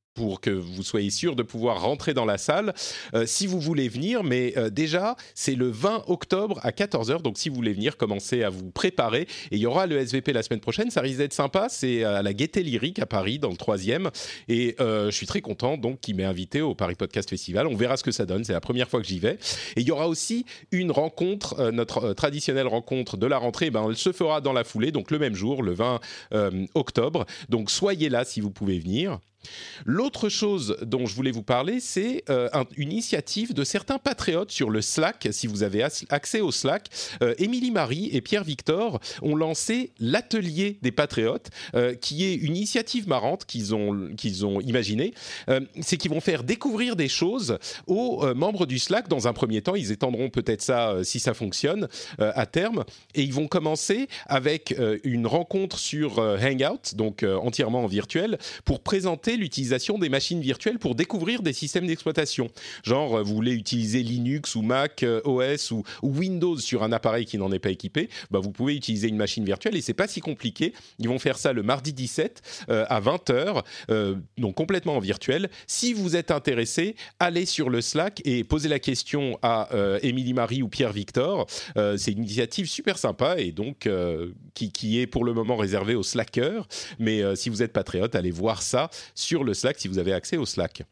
pour que vous soyez sûr de pouvoir rentrer dans la salle euh, si vous voulez venir. Mais euh, déjà, c'est le vingt octobre à quatorze heures. Donc, si vous voulez venir, commencez à vous préparer. Et il y aura le S V P la semaine prochaine. Ça risque d'être sympa. C'est à la Gaieté Lyrique à Paris, dans le troisième. Et euh, je suis très content donc qu'il m'ait invité au Paris Podcast Festival. On verra ce que ça donne. C'est la première fois que j'y vais. Et il y aura aussi une rencontre, euh, notre euh, traditionnelle rencontre de la rentrée. Ben, elle se fera dans la foulée, donc le même jour, le vingt euh, octobre. Donc, soyez là si vous pouvez venir. L'autre chose dont je voulais vous parler, c'est euh, un, une initiative de certains patriotes sur le Slack. Si vous avez as- accès au Slack, euh, Émilie Marie et Pierre Victor ont lancé l'atelier des patriotes, euh, qui est une initiative marrante qu'ils ont, qu'ils ont imaginée. Euh, c'est qu'ils vont faire découvrir des choses aux euh, membres du Slack dans un premier temps. Ils étendront peut-être ça, euh, si ça fonctionne, euh, à terme. Et ils vont commencer avec euh, une rencontre sur euh, Hangout, donc euh, entièrement en virtuel, pour présenter l'utilisation des machines virtuelles pour découvrir des systèmes d'exploitation. Genre, vous voulez utiliser Linux ou Mac euh, O S ou, ou Windows sur un appareil qui n'en est pas équipé, bah vous pouvez utiliser une machine virtuelle et c'est pas si compliqué. Ils vont faire ça le mardi dix-sept euh, à vingt heures, euh, donc complètement en virtuel. Si vous êtes intéressé, allez sur le Slack et posez la question à euh, Émilie Marie ou Pierre Victor. Euh, c'est une initiative super sympa et donc euh, qui, qui est pour le moment réservée aux Slackers. Mais euh, si vous êtes patriote, allez voir ça sur le Slack si vous avez accès au Slack.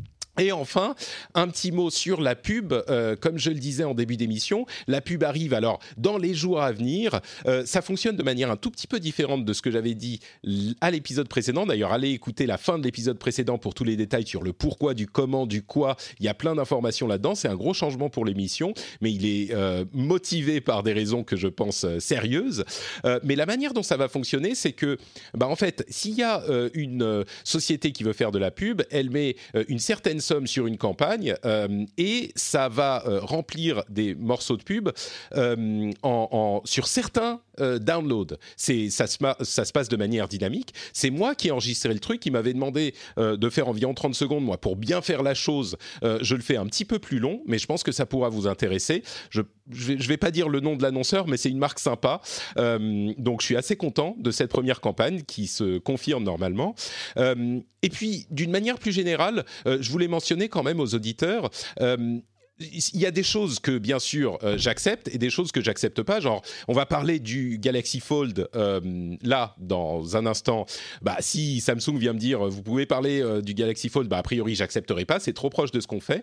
Et enfin, un petit mot sur la pub. Euh, comme je le disais en début d'émission, la pub arrive alors dans les jours à venir. Euh, ça fonctionne de manière un tout petit peu différente de ce que j'avais dit à l'épisode précédent. D'ailleurs, allez écouter la fin de l'épisode précédent pour tous les détails sur le pourquoi, du comment, du quoi. Il y a plein d'informations là-dedans. C'est un gros changement pour l'émission, mais il est euh, motivé par des raisons que je pense euh, sérieuses. Euh, mais la manière dont ça va fonctionner, c'est que, bah, en fait, s'il y a euh, une euh, société qui veut faire de la pub, elle met euh, une certaine somme sur une campagne euh, et ça va euh, remplir des morceaux de pub euh, en, en, sur certains euh, downloads. C'est, ça, se ma- ça se passe de manière dynamique. C'est moi qui ai enregistré le truc. Il m'avait demandé euh, de faire environ trente secondes. Moi, pour bien faire la chose, euh, je le fais un petit peu plus long, mais je pense que ça pourra vous intéresser. Je ne vais, vais pas dire le nom de l'annonceur, mais c'est une marque sympa. Euh, donc, je suis assez content de cette première campagne qui se confirme normalement. Euh, et puis, d'une manière plus générale, euh, je voulais mentionner quand même aux auditeurs... Euh, il y a des choses que, bien sûr, euh, j'accepte et des choses que j'accepte pas. Genre, on va parler du Galaxy Fold euh, là, dans un instant. Bah, si Samsung vient me dire, vous pouvez parler euh, du Galaxy Fold, bah, a priori, j'accepterai pas. C'est trop proche de ce qu'on fait.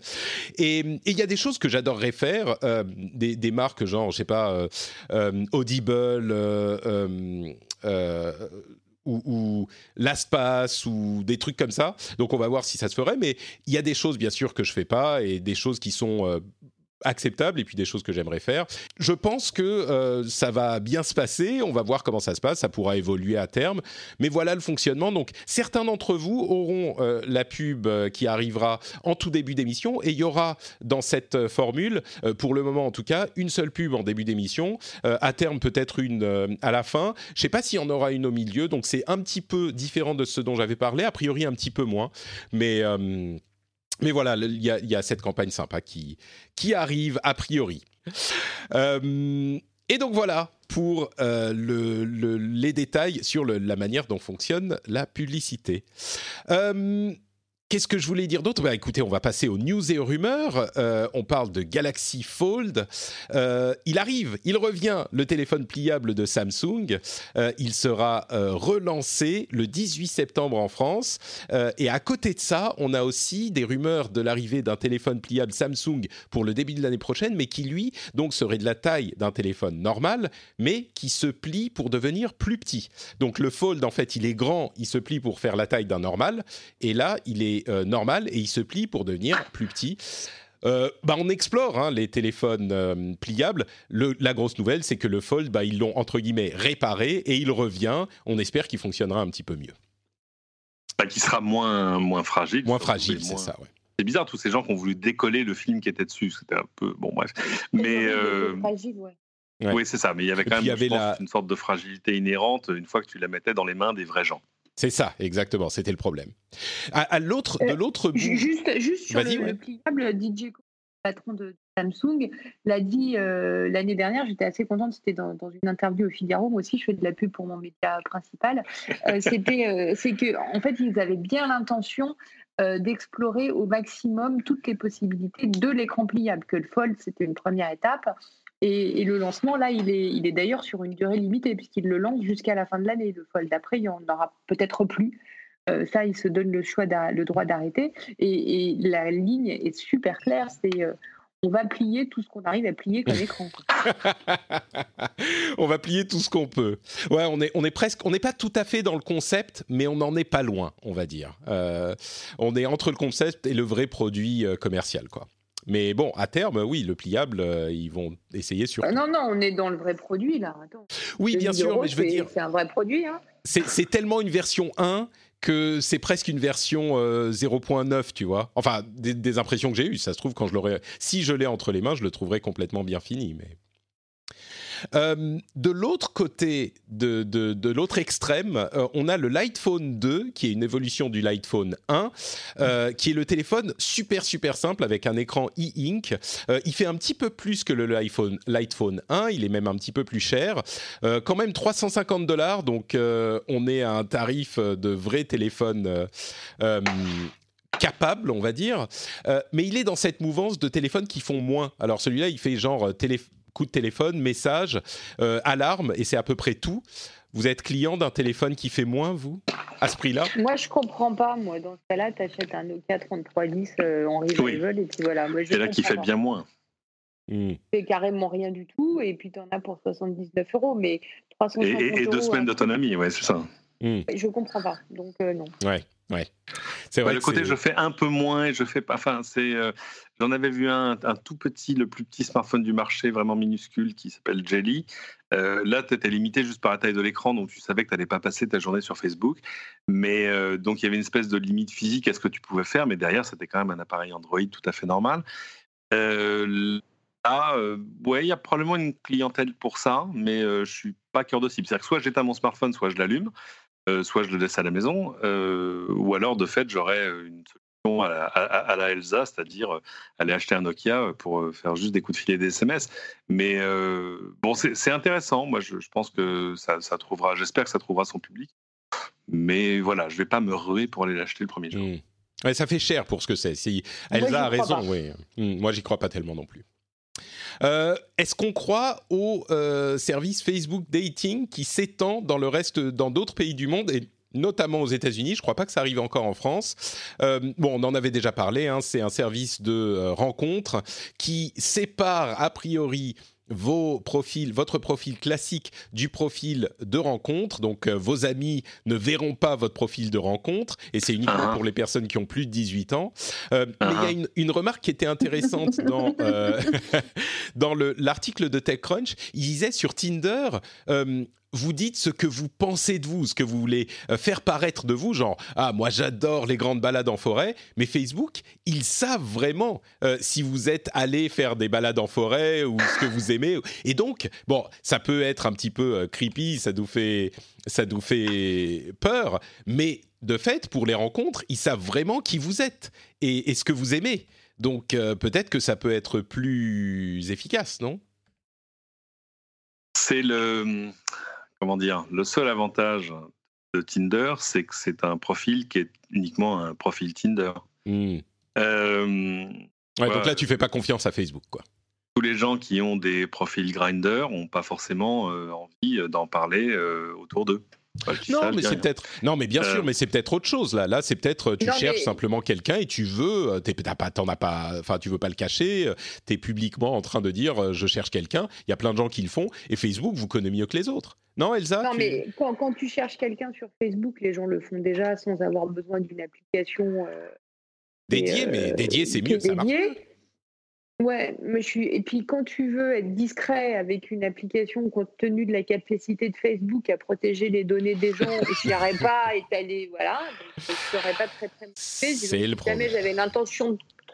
Et il y a des choses que j'adorerais faire. Euh, des, des marques, genre, je sais pas, euh, euh, Audible, euh, euh, euh, ou, ou LastPass ou des trucs comme ça. Donc on va voir si ça se ferait, mais il y a des choses bien sûr que je fais pas et des choses qui sont euh, acceptables et puis des choses que j'aimerais faire. Je pense que euh, ça va bien se passer, on va voir comment ça se passe, ça pourra évoluer à terme, mais voilà le fonctionnement. Donc certains d'entre vous auront euh, la pub euh, qui arrivera en tout début d'émission et il y aura dans cette euh, formule, euh, pour le moment en tout cas, une seule pub en début d'émission, euh, à terme peut-être une euh, à la fin. Je ne sais pas s'il y en aura une au milieu, donc c'est un petit peu différent de ce dont j'avais parlé, a priori un petit peu moins, mais... Euh, Mais voilà, il y, y a cette campagne sympa qui, qui arrive a priori. Euh, et donc voilà pour euh, le, le, les détails sur le, la manière dont fonctionne la publicité. Euh, Qu'est-ce que je voulais dire d'autre ? Bah, écoutez, on va passer aux news et aux rumeurs. Euh, on parle de Galaxy Fold. Euh, il arrive, il revient, le téléphone pliable de Samsung. Euh, il sera euh, relancé le dix-huit septembre en France. Euh, et à côté de ça, on a aussi des rumeurs de l'arrivée d'un téléphone pliable Samsung pour le début de l'année prochaine, mais qui, lui, donc, serait de la taille d'un téléphone normal, mais qui se plie pour devenir plus petit. Donc, le Fold, en fait, il est grand, il se plie pour faire la taille d'un normal. Et là, il est Euh, normal et il se plie pour devenir plus petit. Euh, bah on explore hein, les téléphones euh, pliables. Le, la grosse nouvelle, c'est que le Fold, bah, ils l'ont entre guillemets réparé et il revient. On espère qu'il fonctionnera un petit peu mieux. Bah, qui sera moins, moins fragile. Moins fragile, c'est moins... ça, ouais. C'est bizarre, tous ces gens qui ont voulu décoller le film qui était dessus. C'était un peu... Bon, bref. Mais... Euh... Fragile, ouais. Ouais. Oui, c'est ça. Mais il y avait quand même, y avait je pense, la... une sorte de fragilité inhérente une fois que tu la mettais dans les mains des vrais gens. C'est ça, exactement, c'était le problème. À, à l'autre, euh, de l'autre bout... Juste, juste sur Vas-y, le, ouais. le pliable, D J patron de Samsung, l'a dit euh, l'année dernière. J'étais assez contente. C'était dans, dans une interview au Figaro. Moi aussi, je fais de la pub pour mon média principal. Euh, c'était, euh, c'est que, en fait, ils avaient bien l'intention euh, d'explorer au maximum toutes les possibilités de l'écran pliable. Que le Fold, c'était une première étape. Et, et le lancement, là, il est, il est d'ailleurs sur une durée limitée puisqu'il le lance jusqu'à la fin de l'année. Le Fold d'après, il n'y en aura peut-être plus. Euh, ça, il se donne le choix, le droit d'arrêter. Et, et la ligne est super claire. C'est euh, on va plier tout ce qu'on arrive à plier comme écran. On va plier tout ce qu'on peut. Ouais, on est, on est presque, on n'est pas tout à fait dans le concept, mais on n'en est pas loin, on va dire. Euh, on est entre le concept et le vrai produit euh, commercial, quoi. Mais bon, à terme, oui, le pliable, euh, ils vont essayer sur. Euh, non, non, on est dans le vrai produit là. Attends. Oui, bien sûr, mais je veux c'est, dire, c'est un vrai produit. Hein. C'est, c'est tellement une version un que c'est presque une version euh, zéro point neuf, tu vois. Enfin, des, des impressions que j'ai eues, ça se trouve quand je l'aurai, si je l'ai entre les mains, je le trouverai complètement bien fini, mais. Euh, de l'autre côté, de, de, de l'autre extrême, euh, on a le Lightphone deux, qui est une évolution du Lightphone un, euh, qui est le téléphone super super simple avec un écran e-ink. Euh, il fait un petit peu plus que le iPhone, Lightphone un, il est même un petit peu plus cher. Euh, quand même trois cent cinquante dollars, donc euh, on est à un tarif de vrai téléphone euh, euh, capable, on va dire. Euh, mais il est dans cette mouvance de téléphones qui font moins. Alors celui-là, il fait genre téléphone, coup de téléphone, message, euh, alarme, et c'est à peu près tout. Vous êtes client d'un téléphone qui fait moins, vous, à ce prix-là ? Moi, je comprends pas. Moi, dans ce cas-là, tu achètes un Nokia trente-trois dix euh, en revival, oui. Et puis voilà. Moi, je c'est là qui fait pas. bien moins. Mmh. C'est carrément rien du tout, et puis tu en as pour soixante-dix-neuf euros, mais trois cent cinquante et, et, et deux euros, semaines hein, d'autonomie, ouais, c'est ça. Mmh. Je comprends pas, donc euh, non. Ouais, ouais. C'est vrai ouais, le côté c'est... je fais un peu moins et je fais pas. Enfin, c'est. Euh, j'en avais vu un, un tout petit, le plus petit smartphone du marché, vraiment minuscule, qui s'appelle Jelly. Euh, là, tu étais limité juste par la taille de l'écran, donc tu savais que tu n'allais pas passer ta journée sur Facebook. Mais euh, donc, il y avait une espèce de limite physique à ce que tu pouvais faire, mais derrière, c'était quand même un appareil Android tout à fait normal. Euh, là, euh, ouais, il y a probablement une clientèle pour ça, mais euh, je suis pas cœur de cible. C'est-à-dire que soit j'éteins mon smartphone, soit je l'allume. Euh, soit je le laisse à la maison, euh, ou alors de fait j'aurais une solution à la, à, à la Elsa, c'est-à-dire aller acheter un Nokia pour faire juste des coups de filet et des S M S. Mais euh, bon, c'est, c'est intéressant. Moi, je, je pense que ça, ça trouvera. J'espère que ça trouvera son public. Mais voilà, je vais pas me ruer pour aller l'acheter le premier jour. Mmh. Ouais, ça fait cher pour ce que c'est. Si Elsa Moi, a raison, oui. Mmh, moi, j'y crois pas tellement non plus. Euh, est-ce qu'on croit au euh, service Facebook Dating qui s'étend dans le reste, dans d'autres pays du monde et notamment aux États-Unis? Je ne crois pas que ça arrive encore en France. Euh, bon, on en avait déjà parlé. Hein, c'est un service de euh, rencontre qui sépare a priori vos profils, votre profil classique du profil de rencontre. Donc, euh, vos amis ne verront pas votre profil de rencontre et c'est uniquement uh-huh. pour les personnes qui ont plus de dix-huit ans. Euh, uh-huh. Mais il y a une, une remarque qui était intéressante dans, euh, dans le, l'article de TechCrunch. Il disait sur Tinder... Euh, vous dites ce que vous pensez de vous, ce que vous voulez faire paraître de vous, genre « Ah, moi j'adore les grandes balades en forêt », mais Facebook, ils savent vraiment euh, si vous êtes allé faire des balades en forêt ou ce que vous aimez. Et donc, bon, ça peut être un petit peu euh, creepy, ça nous fait, ça nous fait peur, mais de fait, pour les rencontres, ils savent vraiment qui vous êtes et, et ce que vous aimez. Donc, euh, peut-être que ça peut être plus efficace, non ? C'est le... Comment dire, le seul avantage de Tinder, c'est que c'est un profil qui est uniquement un profil Tinder. Mmh. Euh, ouais, voilà. Donc là, tu fais pas confiance à Facebook, quoi. Tous les gens qui ont des profils Grindr n'ont pas forcément euh, envie d'en parler euh, autour d'eux. Enfin, non, mais c'est rien. peut-être. Non, mais bien euh... sûr, mais c'est peut-être autre chose là. Là, c'est peut-être tu non, cherches mais... simplement quelqu'un et tu veux, t'es, t'as pas, t'en as pas, enfin, tu veux pas le cacher. T'es publiquement en train de dire, je cherche quelqu'un. Il y a plein de gens qui le font et Facebook vous connaît mieux que les autres. Non, Elsa. Non, tu... mais quand, quand tu cherches quelqu'un sur Facebook, les gens le font déjà sans avoir besoin d'une application euh, dédiée. Euh, mais dédiée, c'est mieux. Ça marche. Ouais, mais je suis. Et puis quand tu veux être discret avec une application compte tenu de la capacité de Facebook à protéger les données des gens, et je n'y arrive pas à étaler, voilà, donc je ne serais pas très très motivée. C'est le si problème. jamais j'avais l'intention de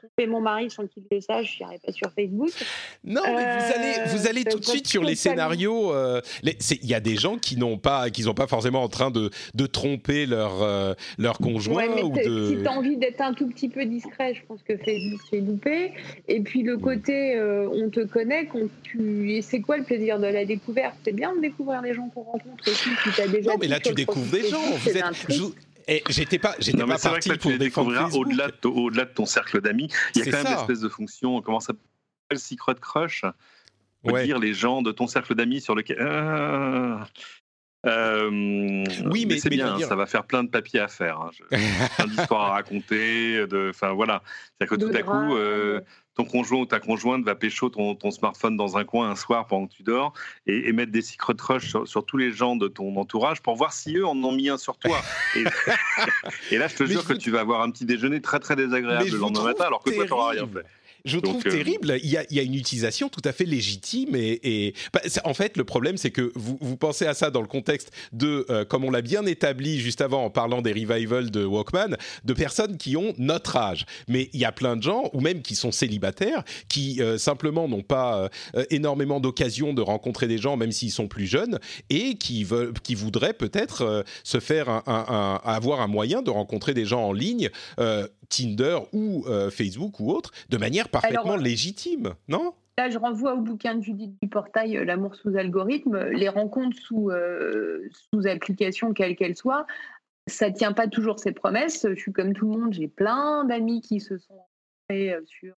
tromper mon mari sans qu'il le sache, je n'irai pas sur Facebook. Non, mais euh, vous allez, vous allez tout de suite sur les scénarios. Euh, il y a des gens qui n'ont pas, qui sont pas forcément en train de, de tromper leur, euh, leur conjoint. Ouais, mais ou de... si tu as envie d'être un tout petit peu discret, je pense que Facebook c'est loupé. Et puis le côté euh, on te connaît, quand tu... et c'est quoi le plaisir de la découverte? C'est bien de découvrir les gens qu'on rencontre aussi. Si t'as déjà non, mais là tu découvres des gens. Vous êtes... je... Et j'étais pas, j'étais non, pas parti vrai que pour découvrir au-delà de, au-delà de ton cercle d'amis. Il y a c'est quand même ça. Une espèce de fonction, comment ça s'appelle, Secret Crush, pour ouais. dire les gens de ton cercle d'amis sur lequel. Euh, euh, oui, mais, mais c'est mais bien, dire... ça va faire plein de papiers à faire. Hein. Je... plein d'histoires à raconter. De, enfin voilà, c'est-à-dire que tout à coup. Euh, ton conjoint ou ta conjointe va pécho ton, ton smartphone dans un coin un soir pendant que tu dors et, et mettre des secret crush sur, sur tous les gens de ton entourage pour voir si eux en ont mis un sur toi. Et, et là, je te mais jure je que vous... tu vas avoir un petit déjeuner très très désagréable le lendemain matin alors que terrible. Toi, tu n'auras rien fait. Je Donc, trouve euh... terrible. Il y, a, il y a une utilisation tout à fait légitime et, et... Bah, en fait, le problème, c'est que vous, vous pensez à ça dans le contexte de, euh, comme on l'a bien établi juste avant en parlant des revivals de Walkman, de personnes qui ont notre âge. Mais il y a plein de gens, ou même qui sont célibataires, qui euh, simplement n'ont pas euh, énormément d'occasions de rencontrer des gens, même s'ils sont plus jeunes, et qui veulent, qui voudraient peut-être euh, se faire un, un, un, avoir un moyen de rencontrer des gens en ligne. Euh, Tinder ou euh, Facebook ou autre, de manière parfaitement Alors, légitime, non ? Là, je renvoie au bouquin de Judith Duportail, euh, L'amour sous algorithme. Les rencontres sous, euh, sous application, quelle qu'elle soit, ça ne tient pas toujours ses promesses. Je suis comme tout le monde, j'ai plein d'amis qui se sont rencontrés sur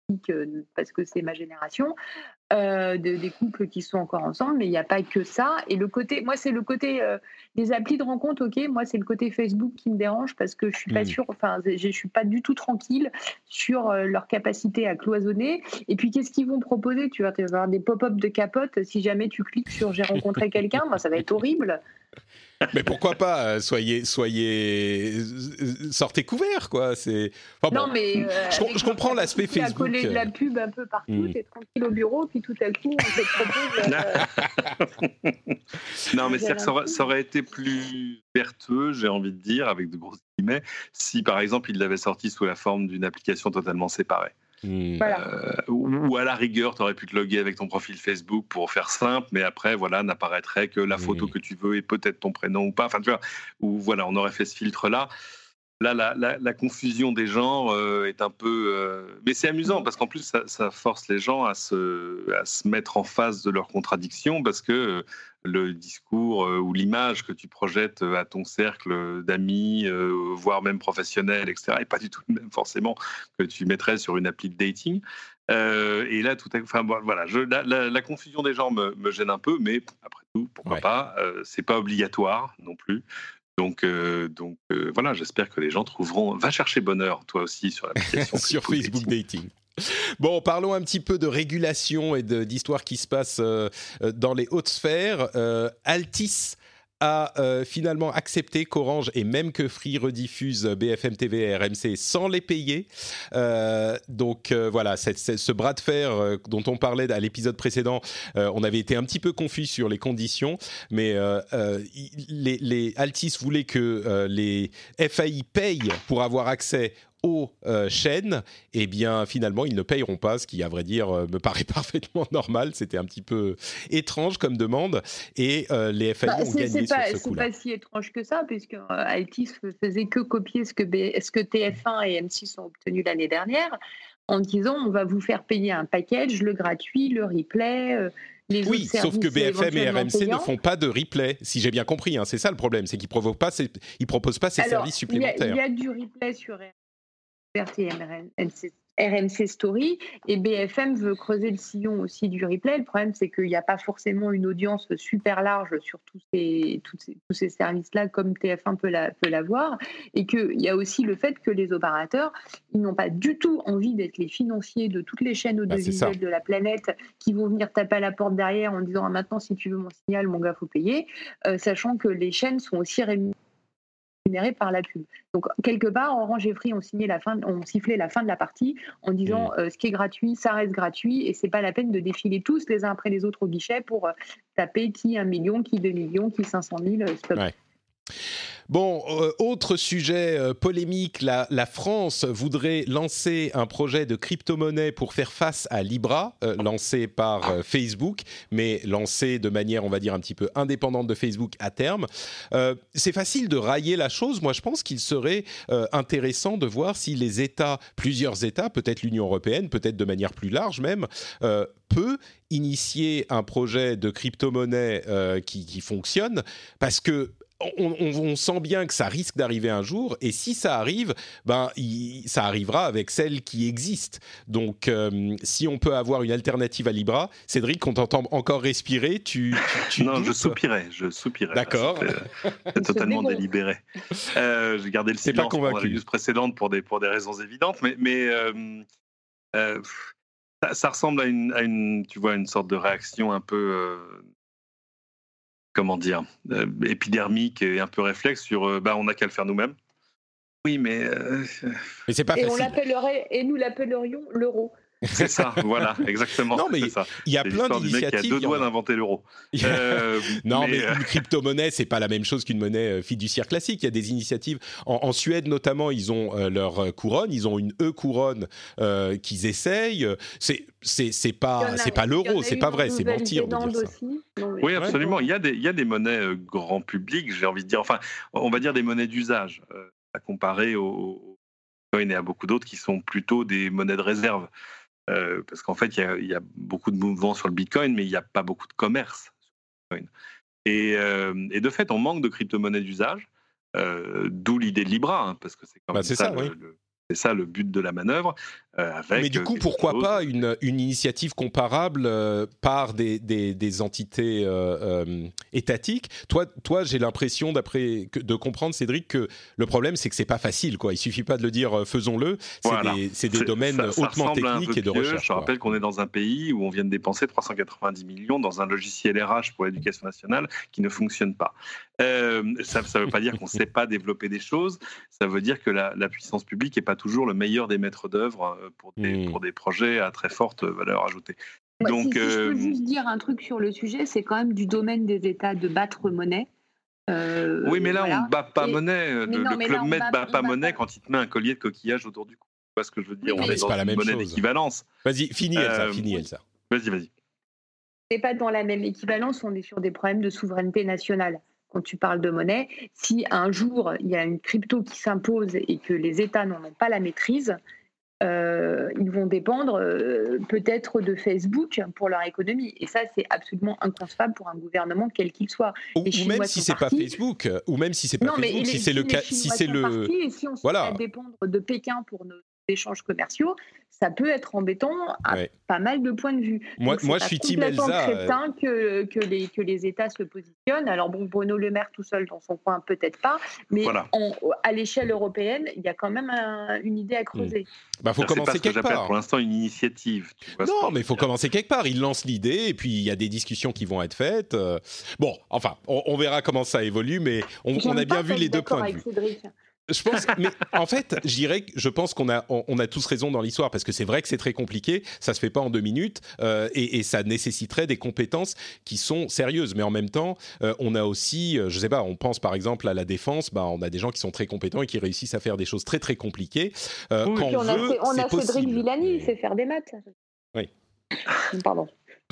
parce que c'est ma génération, euh, de, des couples qui sont encore ensemble, mais il n'y a pas que ça. Et le côté, moi, c'est le côté euh, des applis de rencontre, ok, moi, c'est le côté Facebook qui me dérange parce que je suis pas mmh. sûre, enfin, je suis pas du tout tranquille sur euh, leur capacité à cloisonner. Et puis, qu'est-ce qu'ils vont proposer ? Tu vas avoir des pop-up de capote si jamais tu cliques sur j'ai rencontré quelqu'un, moi, ça va être horrible. Mais pourquoi pas, soyez, soyez, sortez couverts, quoi. C'est. Enfin, non, bon. mais euh, je, je comprends l'aspect Facebook. Tu as collé de la pub un peu partout, mm. t'es tranquille au bureau, puis tout à coup, on te propose. Euh... non, mais c'est que ça, aurait, ça aurait été plus vertueux, j'ai envie de dire, avec de grosses guillemets, si par exemple il l'avait sorti sous la forme d'une application totalement séparée. Mmh. Voilà. Euh, ou, ou à la rigueur, tu aurais pu te loguer avec ton profil Facebook pour faire simple, mais après, voilà, n'apparaîtrait que la photo mmh. que tu veux et peut-être ton prénom ou pas. Enfin, tu vois, ou voilà, on aurait fait ce filtre-là. Là, la, la, la confusion des genres euh, est un peu... Euh... Mais c'est amusant, parce qu'en plus, ça, ça force les gens à se, à se mettre en face de leurs contradictions, parce que euh, le discours euh, ou l'image que tu projettes à ton cercle d'amis, euh, voire même professionnels, et cetera, n'est pas du tout le même, forcément, que tu mettrais sur une appli de dating. Euh, et là, tout à... enfin, voilà, je, la, la, la confusion des genres me, me gêne un peu, mais après tout, pourquoi ouais. pas, euh, c'est pas obligatoire non plus. Donc, euh, donc euh, voilà, j'espère que les gens trouveront. Va chercher bonheur, toi aussi, sur l'application sur Facebook Dating. Bon, parlons un petit peu de régulation et de, d'histoires qui se passent euh, dans les hautes sphères. Euh, Altice a euh, finalement accepté qu'Orange et même que Free rediffuse B F M T V et R M C sans les payer. Euh, donc euh, voilà, c'est, c'est ce bras de fer euh, dont on parlait à l'épisode précédent, euh, on avait été un petit peu confus sur les conditions, mais euh, euh, les, les Altice voulaient que euh, les F A I payent pour avoir accès aux euh, chaînes, et eh bien finalement ils ne payeront pas, ce qui à vrai dire euh, me paraît parfaitement normal. C'était un petit peu étrange comme demande, et euh, les F A I bah, ont gagné c'est sur pas, ce c'est coup-là. C'est pas si étrange que ça, puisque euh, Altice faisait que copier ce que, B, ce que T F un et M six ont obtenu l'année dernière, en disant on va vous faire payer un package, le gratuit, le replay. Euh, Les oui, sauf que B F M et R M C payants. ne font pas de replay, si j'ai bien compris. Hein, c'est ça le problème, c'est qu'ils ne pas ces, ils proposent pas ces Alors, services supplémentaires. Il y, y a du replay sur R M C, R M C Story, et B F M veut creuser le sillon aussi du replay. Le problème, c'est qu'il n'y a pas forcément une audience super large sur tous ces, tous ces, tous ces services-là, comme T F un peut, la, peut l'avoir, et qu'il y a aussi le fait que les opérateurs, ils n'ont pas du tout envie d'être les financiers de toutes les chaînes audiovisuelles bah, de la planète qui vont venir taper à la porte derrière en disant ah, « maintenant, si tu veux mon signal, mon gars, faut payer euh, », sachant que les chaînes sont aussi rémunérées par la pub. Donc, quelque part, Orange et Free ont, signé la fin, ont sifflé la fin de la partie en disant mmh. euh, ce qui est gratuit, ça reste gratuit et c'est pas la peine de défiler tous les uns après les autres au guichet pour euh, taper qui un million, qui deux millions, qui cinq cent mille, stop. Ouais. Bon, euh, autre sujet euh, polémique, la, la France voudrait lancer un projet de crypto-monnaie pour faire face à Libra, euh, lancé par euh, Facebook, mais lancé de manière, on va dire, un petit peu indépendante de Facebook à terme. Euh, c'est facile de railler la chose. Moi, je pense qu'il serait euh, intéressant de voir si les États, plusieurs États, peut-être l'Union européenne, peut-être de manière plus large même, euh, peut initier un projet de crypto-monnaie euh, qui, qui fonctionne, parce que On, on, on sent bien que ça risque d'arriver un jour, et si ça arrive, ben, il, ça arrivera avec celle qui existe. Donc, euh, si on peut avoir une alternative à Libra, Cédric, on t'entend encore respirer, tu, tu, tu Non, doutes? je soupirais, je soupirais. D'accord. C'était, c'était totalement délibéré. Euh, j'ai gardé le T'es pas silence pendant la convaincu. news précédente pour des, pour des raisons évidentes, mais, mais euh, euh, ça, ça ressemble à une, à une, tu vois, une sorte de réaction un peu... Euh, comment dire, euh, épidermique et un peu réflexe sur euh, bah, on n'a qu'à le faire nous-mêmes. Oui, mais... Euh, Mais c'est pas et, facile. on l'appellerait, et nous l'appellerions l'euro. c'est ça, voilà, exactement. Non, mais c'est ça. il y a C'est plein l'histoire du mec qui a d'initiatives. deux il y en doigts a- d'inventer l'euro. Il y a- Euh, Non, mais, mais, euh, une crypto-monnaie, c'est pas la même chose qu'une monnaie euh, fiduciaire classique. Il y a des initiatives. En, en Suède, notamment, ils ont euh, leur euh, couronne. Ils ont une E-couronne euh, qu'ils essayent. C'est, c'est, c'est Il y pas, en a- c'est pas il y en l'euro. a C'est eu pas en vrai. C'est mentir de dire Nouvelle-Zélande ça. aussi. Non, mais- Oui, absolument. Il y a des, il y a des monnaies euh, grand public, j'ai envie de dire. Enfin, on va dire des monnaies d'usage, euh, à comparer au, au Bitcoin et à beaucoup d'autres qui sont plutôt des monnaies de réserve. Euh, parce qu'en fait, il y, a, il y a beaucoup de mouvements sur le Bitcoin, mais il n'y a pas beaucoup de commerce sur le Bitcoin. Et, euh, et de fait, on manque de crypto-monnaies d'usage, euh, d'où l'idée de Libra, hein, parce que c'est quand Bah, même c'est ça, ça, le, oui. le- c'est ça le but de la manœuvre. Euh, avec Mais du euh, coup, quelque pourquoi chose- pas une, une initiative comparable euh, par des, des, des entités euh, euh, étatiques? Toi, toi, j'ai l'impression, d'après que- de comprendre, Cédric, que le problème, c'est que c'est pas facile, quoi. Il suffit pas de le dire, euh, faisons-le. C'est Voilà. des, c'est des C'est- domaines ça- ça hautement ressemble à un techniques peu et de pieux. recherche. Je quoi. rappelle qu'on est dans un pays où on vient de dépenser trois cent quatre-vingt-dix millions dans un logiciel R H pour l'éducation nationale qui ne fonctionne pas. Euh, ça ne veut pas dire qu'on ne sait pas développer des choses. Ça veut dire que la, la puissance publique n'est pas toujours le meilleur des maîtres d'œuvre euh, pour des, Mm. pour des projets à très forte valeur ajoutée. Ouais, Donc, si, si je euh, peux juste dire un truc sur le sujet, c'est quand même du domaine des États de battre monnaie. Euh, oui, mais là, voilà. on ne bat pas Et- monnaie. Le, mais non, le mais Club là, on Med bat- ne bat on pas bat monnaie pas. quand il te met un collier de coquillage autour du cou. Tu vois ce que je veux dire? Oui, On mais est c'est dans pas la une même monnaie chose. d'équivalence. Vas-y, finis, Elsa, Euh, finis, oui. Elsa. Vas-y, vas-y. n'est pas dans la même équivalence, on est sur des problèmes de souveraineté nationale. Quand tu parles de monnaie, si un jour il y a une crypto qui s'impose et que les États n'en ont pas la maîtrise, euh, ils vont dépendre euh, peut-être de Facebook pour leur économie. Et ça, c'est absolument inconcevable pour un gouvernement quel qu'il soit. Ou, Les ou Chinois même si sont c'est pas partis. Facebook, ou même si c'est pas Non, mais Facebook, les- si c'est le les cas, Chinois si c'est sont le, partis, et si on se voilà. met à dépendre de Pékin pour nos échanges commerciaux, ça peut être embêtant à Ouais. pas mal de points de vue. Moi- Donc, c'est moi, pas je suis team complètement Elsa, euh. crétin que, que, les, que les États se positionnent. Alors bon, Bruno Le Maire tout seul dans son coin, peut-être pas, mais Voilà. en- à l'échelle européenne, il y a quand même un- une idée à creuser. bah faut C'est pas commencer ce que quelque j'appelle part. pour l'instant une initiative. Tu vois ce que Non, je mais il veux faut dire. commencer quelque part. Il lance l'idée et puis il y a des discussions qui vont être faites. Euh, Bon, enfin, on, on verra comment ça évolue, mais on, J'aime on a pas bien vu être les deux d'accord points de avec vue. Cédric. Je pense, mais en fait, je dirais que je pense qu'on a, on, on a tous raison dans l'histoire parce que c'est vrai que c'est très compliqué, ça se fait pas en deux minutes euh, et, et ça nécessiterait des compétences qui sont sérieuses. Mais en même temps, euh, on a aussi, euh, je sais pas, on pense par exemple à la défense, bah on a des gens qui sont très compétents et qui réussissent à faire des choses très très compliquées. Euh, Oui. Quand Puis on, on a, veut, Cé- on c'est a Cédric possible. Villani, il Mais- sait faire des maths. Oui. Pardon.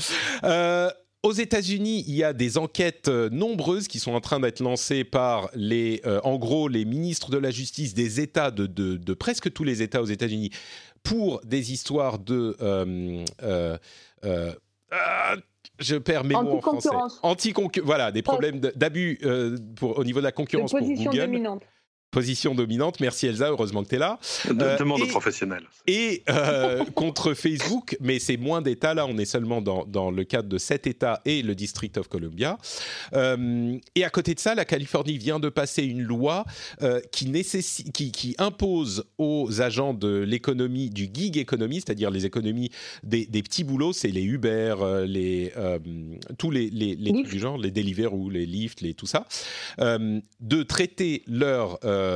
Euh, aux États-Unis, il y a des enquêtes euh, nombreuses qui sont en train d'être lancées par les, euh, en gros, les ministres de la justice des États, de, de, de presque tous les États aux États-Unis, pour des histoires de... Euh, euh, euh, ah, je perds mes mots en français. Anticoncurrence. Anticoncu- voilà, des problèmes d- d'abus euh, pour, au niveau de la De concurrence pour position Google. dominante. Position dominante. Merci Elsa, heureusement que tu es là. De- Euh, Demande et- aux professionnels. Et euh, contre Facebook, mais c'est moins d'États, là on est seulement dans, dans le cadre de sept États et le District of Columbia. Euh, et à côté de ça, la Californie vient de passer une loi euh, qui, nécessi- qui, qui impose aux agents de l'économie, du gig economy, c'est-à-dire les économies des, des petits boulots, c'est les Uber, euh, les, euh, tous les, les, les trucs Lyft. du genre, les Deliveroo, les Lyft, les, tout ça, euh, de traiter leur... Euh,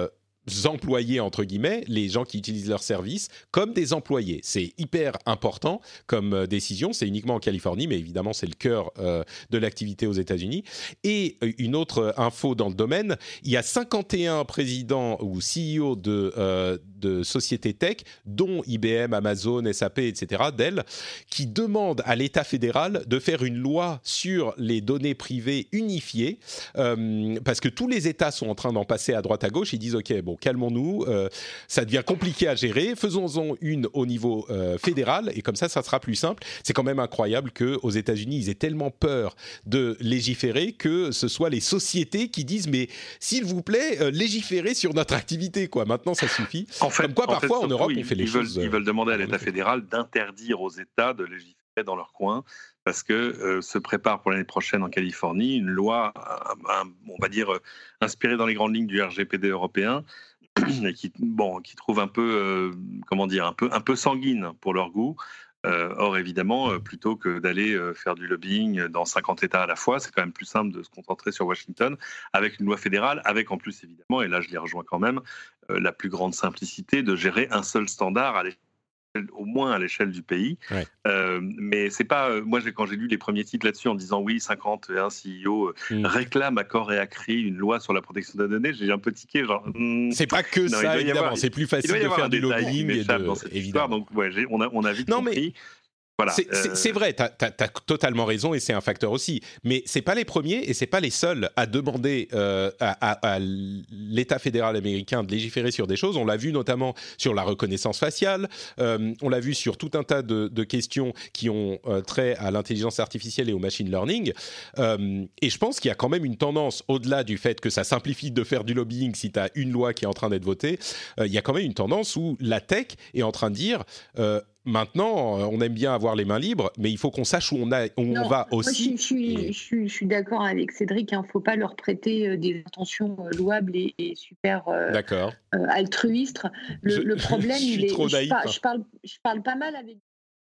employés, entre guillemets, les gens qui utilisent leurs services, comme des employés. C'est hyper important comme euh, décision. C'est uniquement en Californie, mais évidemment, c'est le cœur euh, de l'activité aux États-Unis. Et euh, une autre info dans le domaine, il y a cinquante et un présidents ou C E O de, euh, de sociétés tech, dont I B M, Amazon, S A P, et cetera, Dell, qui demandent à l'État fédéral de faire une loi sur les données privées unifiées, euh, parce que tous les États sont en train d'en passer à droite à gauche. Ils disent, OK, bon, calmons-nous, euh, ça devient compliqué à gérer, faisons-en une au niveau euh, fédéral, et comme ça, ça sera plus simple. C'est quand même incroyable qu'aux États-Unis, ils aient tellement peur de légiférer que ce soit les sociétés qui disent, mais s'il vous plaît, euh, légiférez sur notre activité, quoi. Maintenant, ça suffit. En fait, comme quoi, en parfois, fait, en surtout, Europe, ils, on fait les ils choses... Veulent, ils veulent demander à l'État fédéral d'interdire aux États de légiférer dans leur coin, parce que euh, se prépare pour l'année prochaine en Californie une loi, un, un, on va dire, euh, inspirée dans les grandes lignes du R G P D européen, et qui, bon, qui trouve un peu, euh, comment dire, un peu, un peu sanguine pour leur goût. Euh, or, évidemment, euh, plutôt que d'aller euh, faire du lobbying dans cinquante États à la fois, c'est quand même plus simple de se concentrer sur Washington avec une loi fédérale, avec en plus, évidemment, et là je les rejoins quand même, euh, la plus grande simplicité de gérer un seul standard à l'échelle, au moins à l'échelle du pays. Ouais. Euh, mais c'est pas... Euh, moi, j'ai, quand j'ai lu les premiers titres là-dessus en disant « Oui, cinquante et un C E O euh, mm. réclament à corps et à cri une loi sur la protection des données », j'ai un peu tiqué, genre... Mm, c'est pas que non, ça, évidemment. Avoir, c'est plus facile de faire du lobbying et de... Dans cette histoire, donc ouais, j'ai, on, a, on a vite non, compris... Mais... Voilà, c'est, euh... c'est, c'est vrai, tu as totalement raison et c'est un facteur aussi. Mais ce n'est pas les premiers et ce n'est pas les seuls à demander euh, à, à, à l'État fédéral américain de légiférer sur des choses. On l'a vu notamment sur la reconnaissance faciale, euh, on l'a vu sur tout un tas de, de questions qui ont euh, trait à l'intelligence artificielle et au machine learning. Euh, et je pense qu'il y a quand même une tendance, au-delà du fait que ça simplifie de faire du lobbying si tu as une loi qui est en train d'être votée, euh, il y a quand même une tendance où la tech est en train de dire... Euh, Maintenant, on aime bien avoir les mains libres, mais il faut qu'on sache où on, a, où non, on va aussi. Moi, je, suis, et... je, suis, je suis d'accord avec Cédric, il hein, ne faut pas leur prêter des intentions louables et, et super euh, euh, altruistes. Le, je, le problème, je, je il est. Trop naïf, je, par, je, parle, je parle pas mal avec.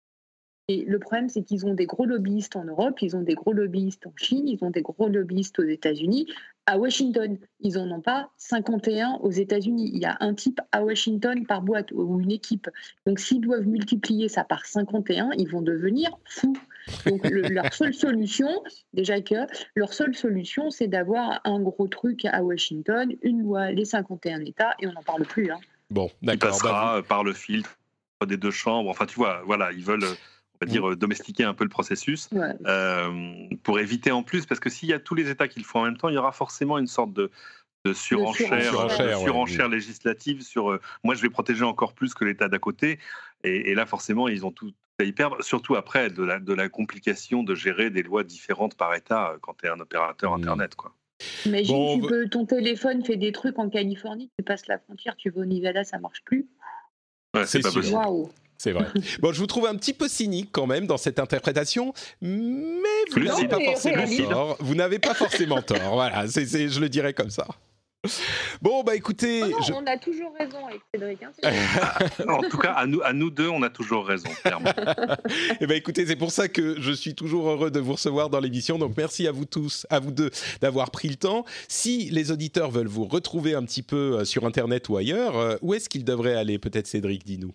Et le problème, c'est qu'ils ont des gros lobbyistes en Europe, ils ont des gros lobbyistes en Chine, ils ont des gros lobbyistes aux États-Unis. À Washington, ils n'en ont pas cinquante et un aux États-Unis. Il y a un type à Washington par boîte ou une équipe. Donc, s'ils doivent multiplier ça par cinquante et un, ils vont devenir fous. Donc, le, leur seule solution, déjà que leur seule solution, c'est d'avoir un gros truc à Washington, une loi, les cinquante et un États, et on n'en parle plus. Hein. Bon, d'accord. Il passera bah, par le filtre des deux chambres. Enfin, tu vois, voilà, ils veulent... on va dire, domestiquer un peu le processus, ouais. euh, pour éviter en plus, parce que s'il y a tous les États qui le font en même temps, il y aura forcément une sorte de, de surenchère, de surenchère, de surenchère ouais. législative sur euh, moi je vais protéger encore plus que l'État d'à côté, et, et là forcément ils ont tout à y perdre, surtout après de la, de la complication de gérer des lois différentes par État quand tu es un opérateur mmh. Internet, quoi. Imagine, bon, tu peux, ton téléphone fait des trucs en Californie, tu passes la frontière, tu vas au Nevada, ça marche plus. Ouais, c'est, c'est pas sûr. Possible. Waouh. C'est vrai. Bon, je vous trouve un petit peu cynique quand même dans cette interprétation, mais vous n'avez pas forcément tort. Vous n'avez pas forcément tort. Voilà, c'est, c'est, je le dirais comme ça. Bon, bah écoutez... Oh non, je... on a toujours raison avec Cédric. Hein, en tout cas, à nous, à nous deux, on a toujours raison, clairement. Eh bien, écoutez, c'est pour ça que je suis toujours heureux de vous recevoir dans l'émission. Donc, merci à vous tous, à vous deux, d'avoir pris le temps. Si les auditeurs veulent vous retrouver un petit peu sur Internet ou ailleurs, où est-ce qu'ils devraient aller? Peut-être Cédric, dis-nous.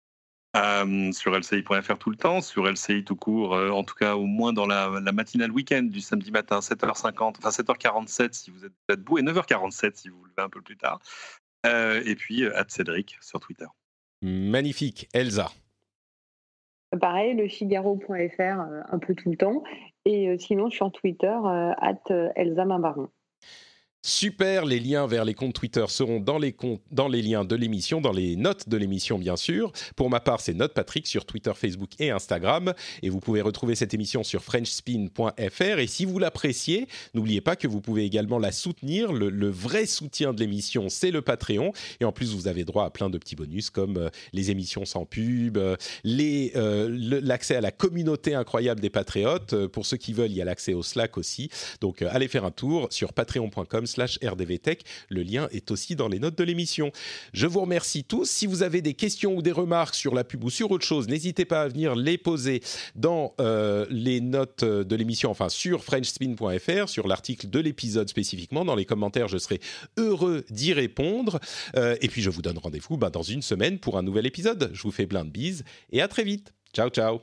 Euh, sur L C I point F R tout le temps, sur L C I tout court, euh, en tout cas au moins dans la, la matinale week-end du samedi matin, sept heures cinquante, enfin sept heures quarante-sept si vous êtes debout, et neuf heures quarante-sept si vous vous levez un peu plus tard. Euh, et puis, euh, arobase Cédric sur Twitter. Magnifique. Elsa? Pareil, le Figaro point F R euh, un peu tout le temps. Et euh, sinon, sur Twitter, euh, arobase Elsa Mambaron. Super, les liens vers les comptes Twitter seront dans les, comptes, dans les liens de l'émission, dans les notes de l'émission bien sûr. Pour ma part, c'est Note Patrick sur Twitter, Facebook et Instagram. Et vous pouvez retrouver cette émission sur french spin point f r. Et si vous l'appréciez, n'oubliez pas que vous pouvez également la soutenir. Le, le vrai soutien de l'émission, c'est le Patreon. Et en plus, vous avez droit à plein de petits bonus comme euh, les émissions sans pub, euh, les, euh, le, l'accès à la communauté incroyable des Patriotes. Euh, pour ceux qui veulent, il y a l'accès au Slack aussi. Donc, euh, allez faire un tour sur patreon point com slash rdvtech. Le lien est aussi dans les notes de l'émission. Je vous remercie tous. Si vous avez des questions ou des remarques sur la pub ou sur autre chose, n'hésitez pas à venir les poser dans euh, les notes de l'émission, enfin sur frenchspin point f r, sur l'article de l'épisode spécifiquement. Dans les commentaires, je serai heureux d'y répondre. Euh, et puis, je vous donne rendez-vous bah, dans une semaine pour un nouvel épisode. Je vous fais plein de bises et à très vite. Ciao, ciao.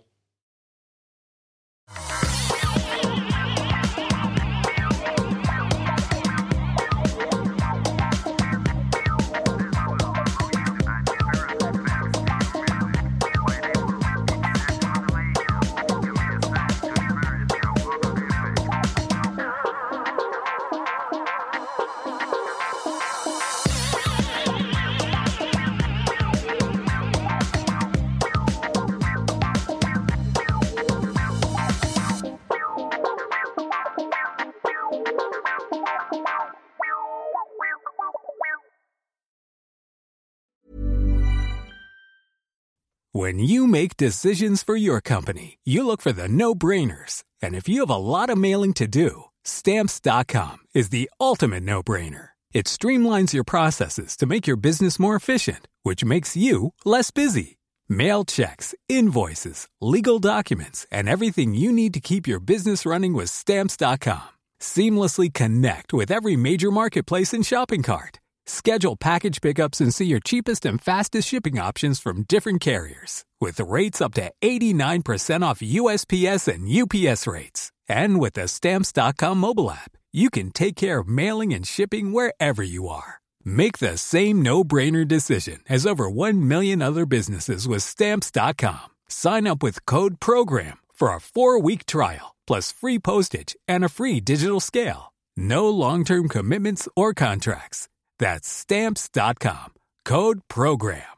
When you make decisions for your company, you look for the no-brainers. And if you have a lot of mailing to do, Stamps dot com is the ultimate no-brainer. It streamlines your processes to make your business more efficient, which makes you less busy. Mail checks, invoices, legal documents, and everything you need to keep your business running with Stamps dot com. Seamlessly connect with every major marketplace and shopping cart. Schedule package pickups and see your cheapest and fastest shipping options from different carriers. With rates up to eighty-nine percent off U S P S and U P S rates. And with the Stamps dot com mobile app, you can take care of mailing and shipping wherever you are. Make the same no-brainer decision as over one million other businesses with Stamps dot com. Sign up with code PROGRAM for a four-week trial, plus free postage and a free digital scale. No long-term commitments or contracts. That's Stamps dot com. Code PROGRAM.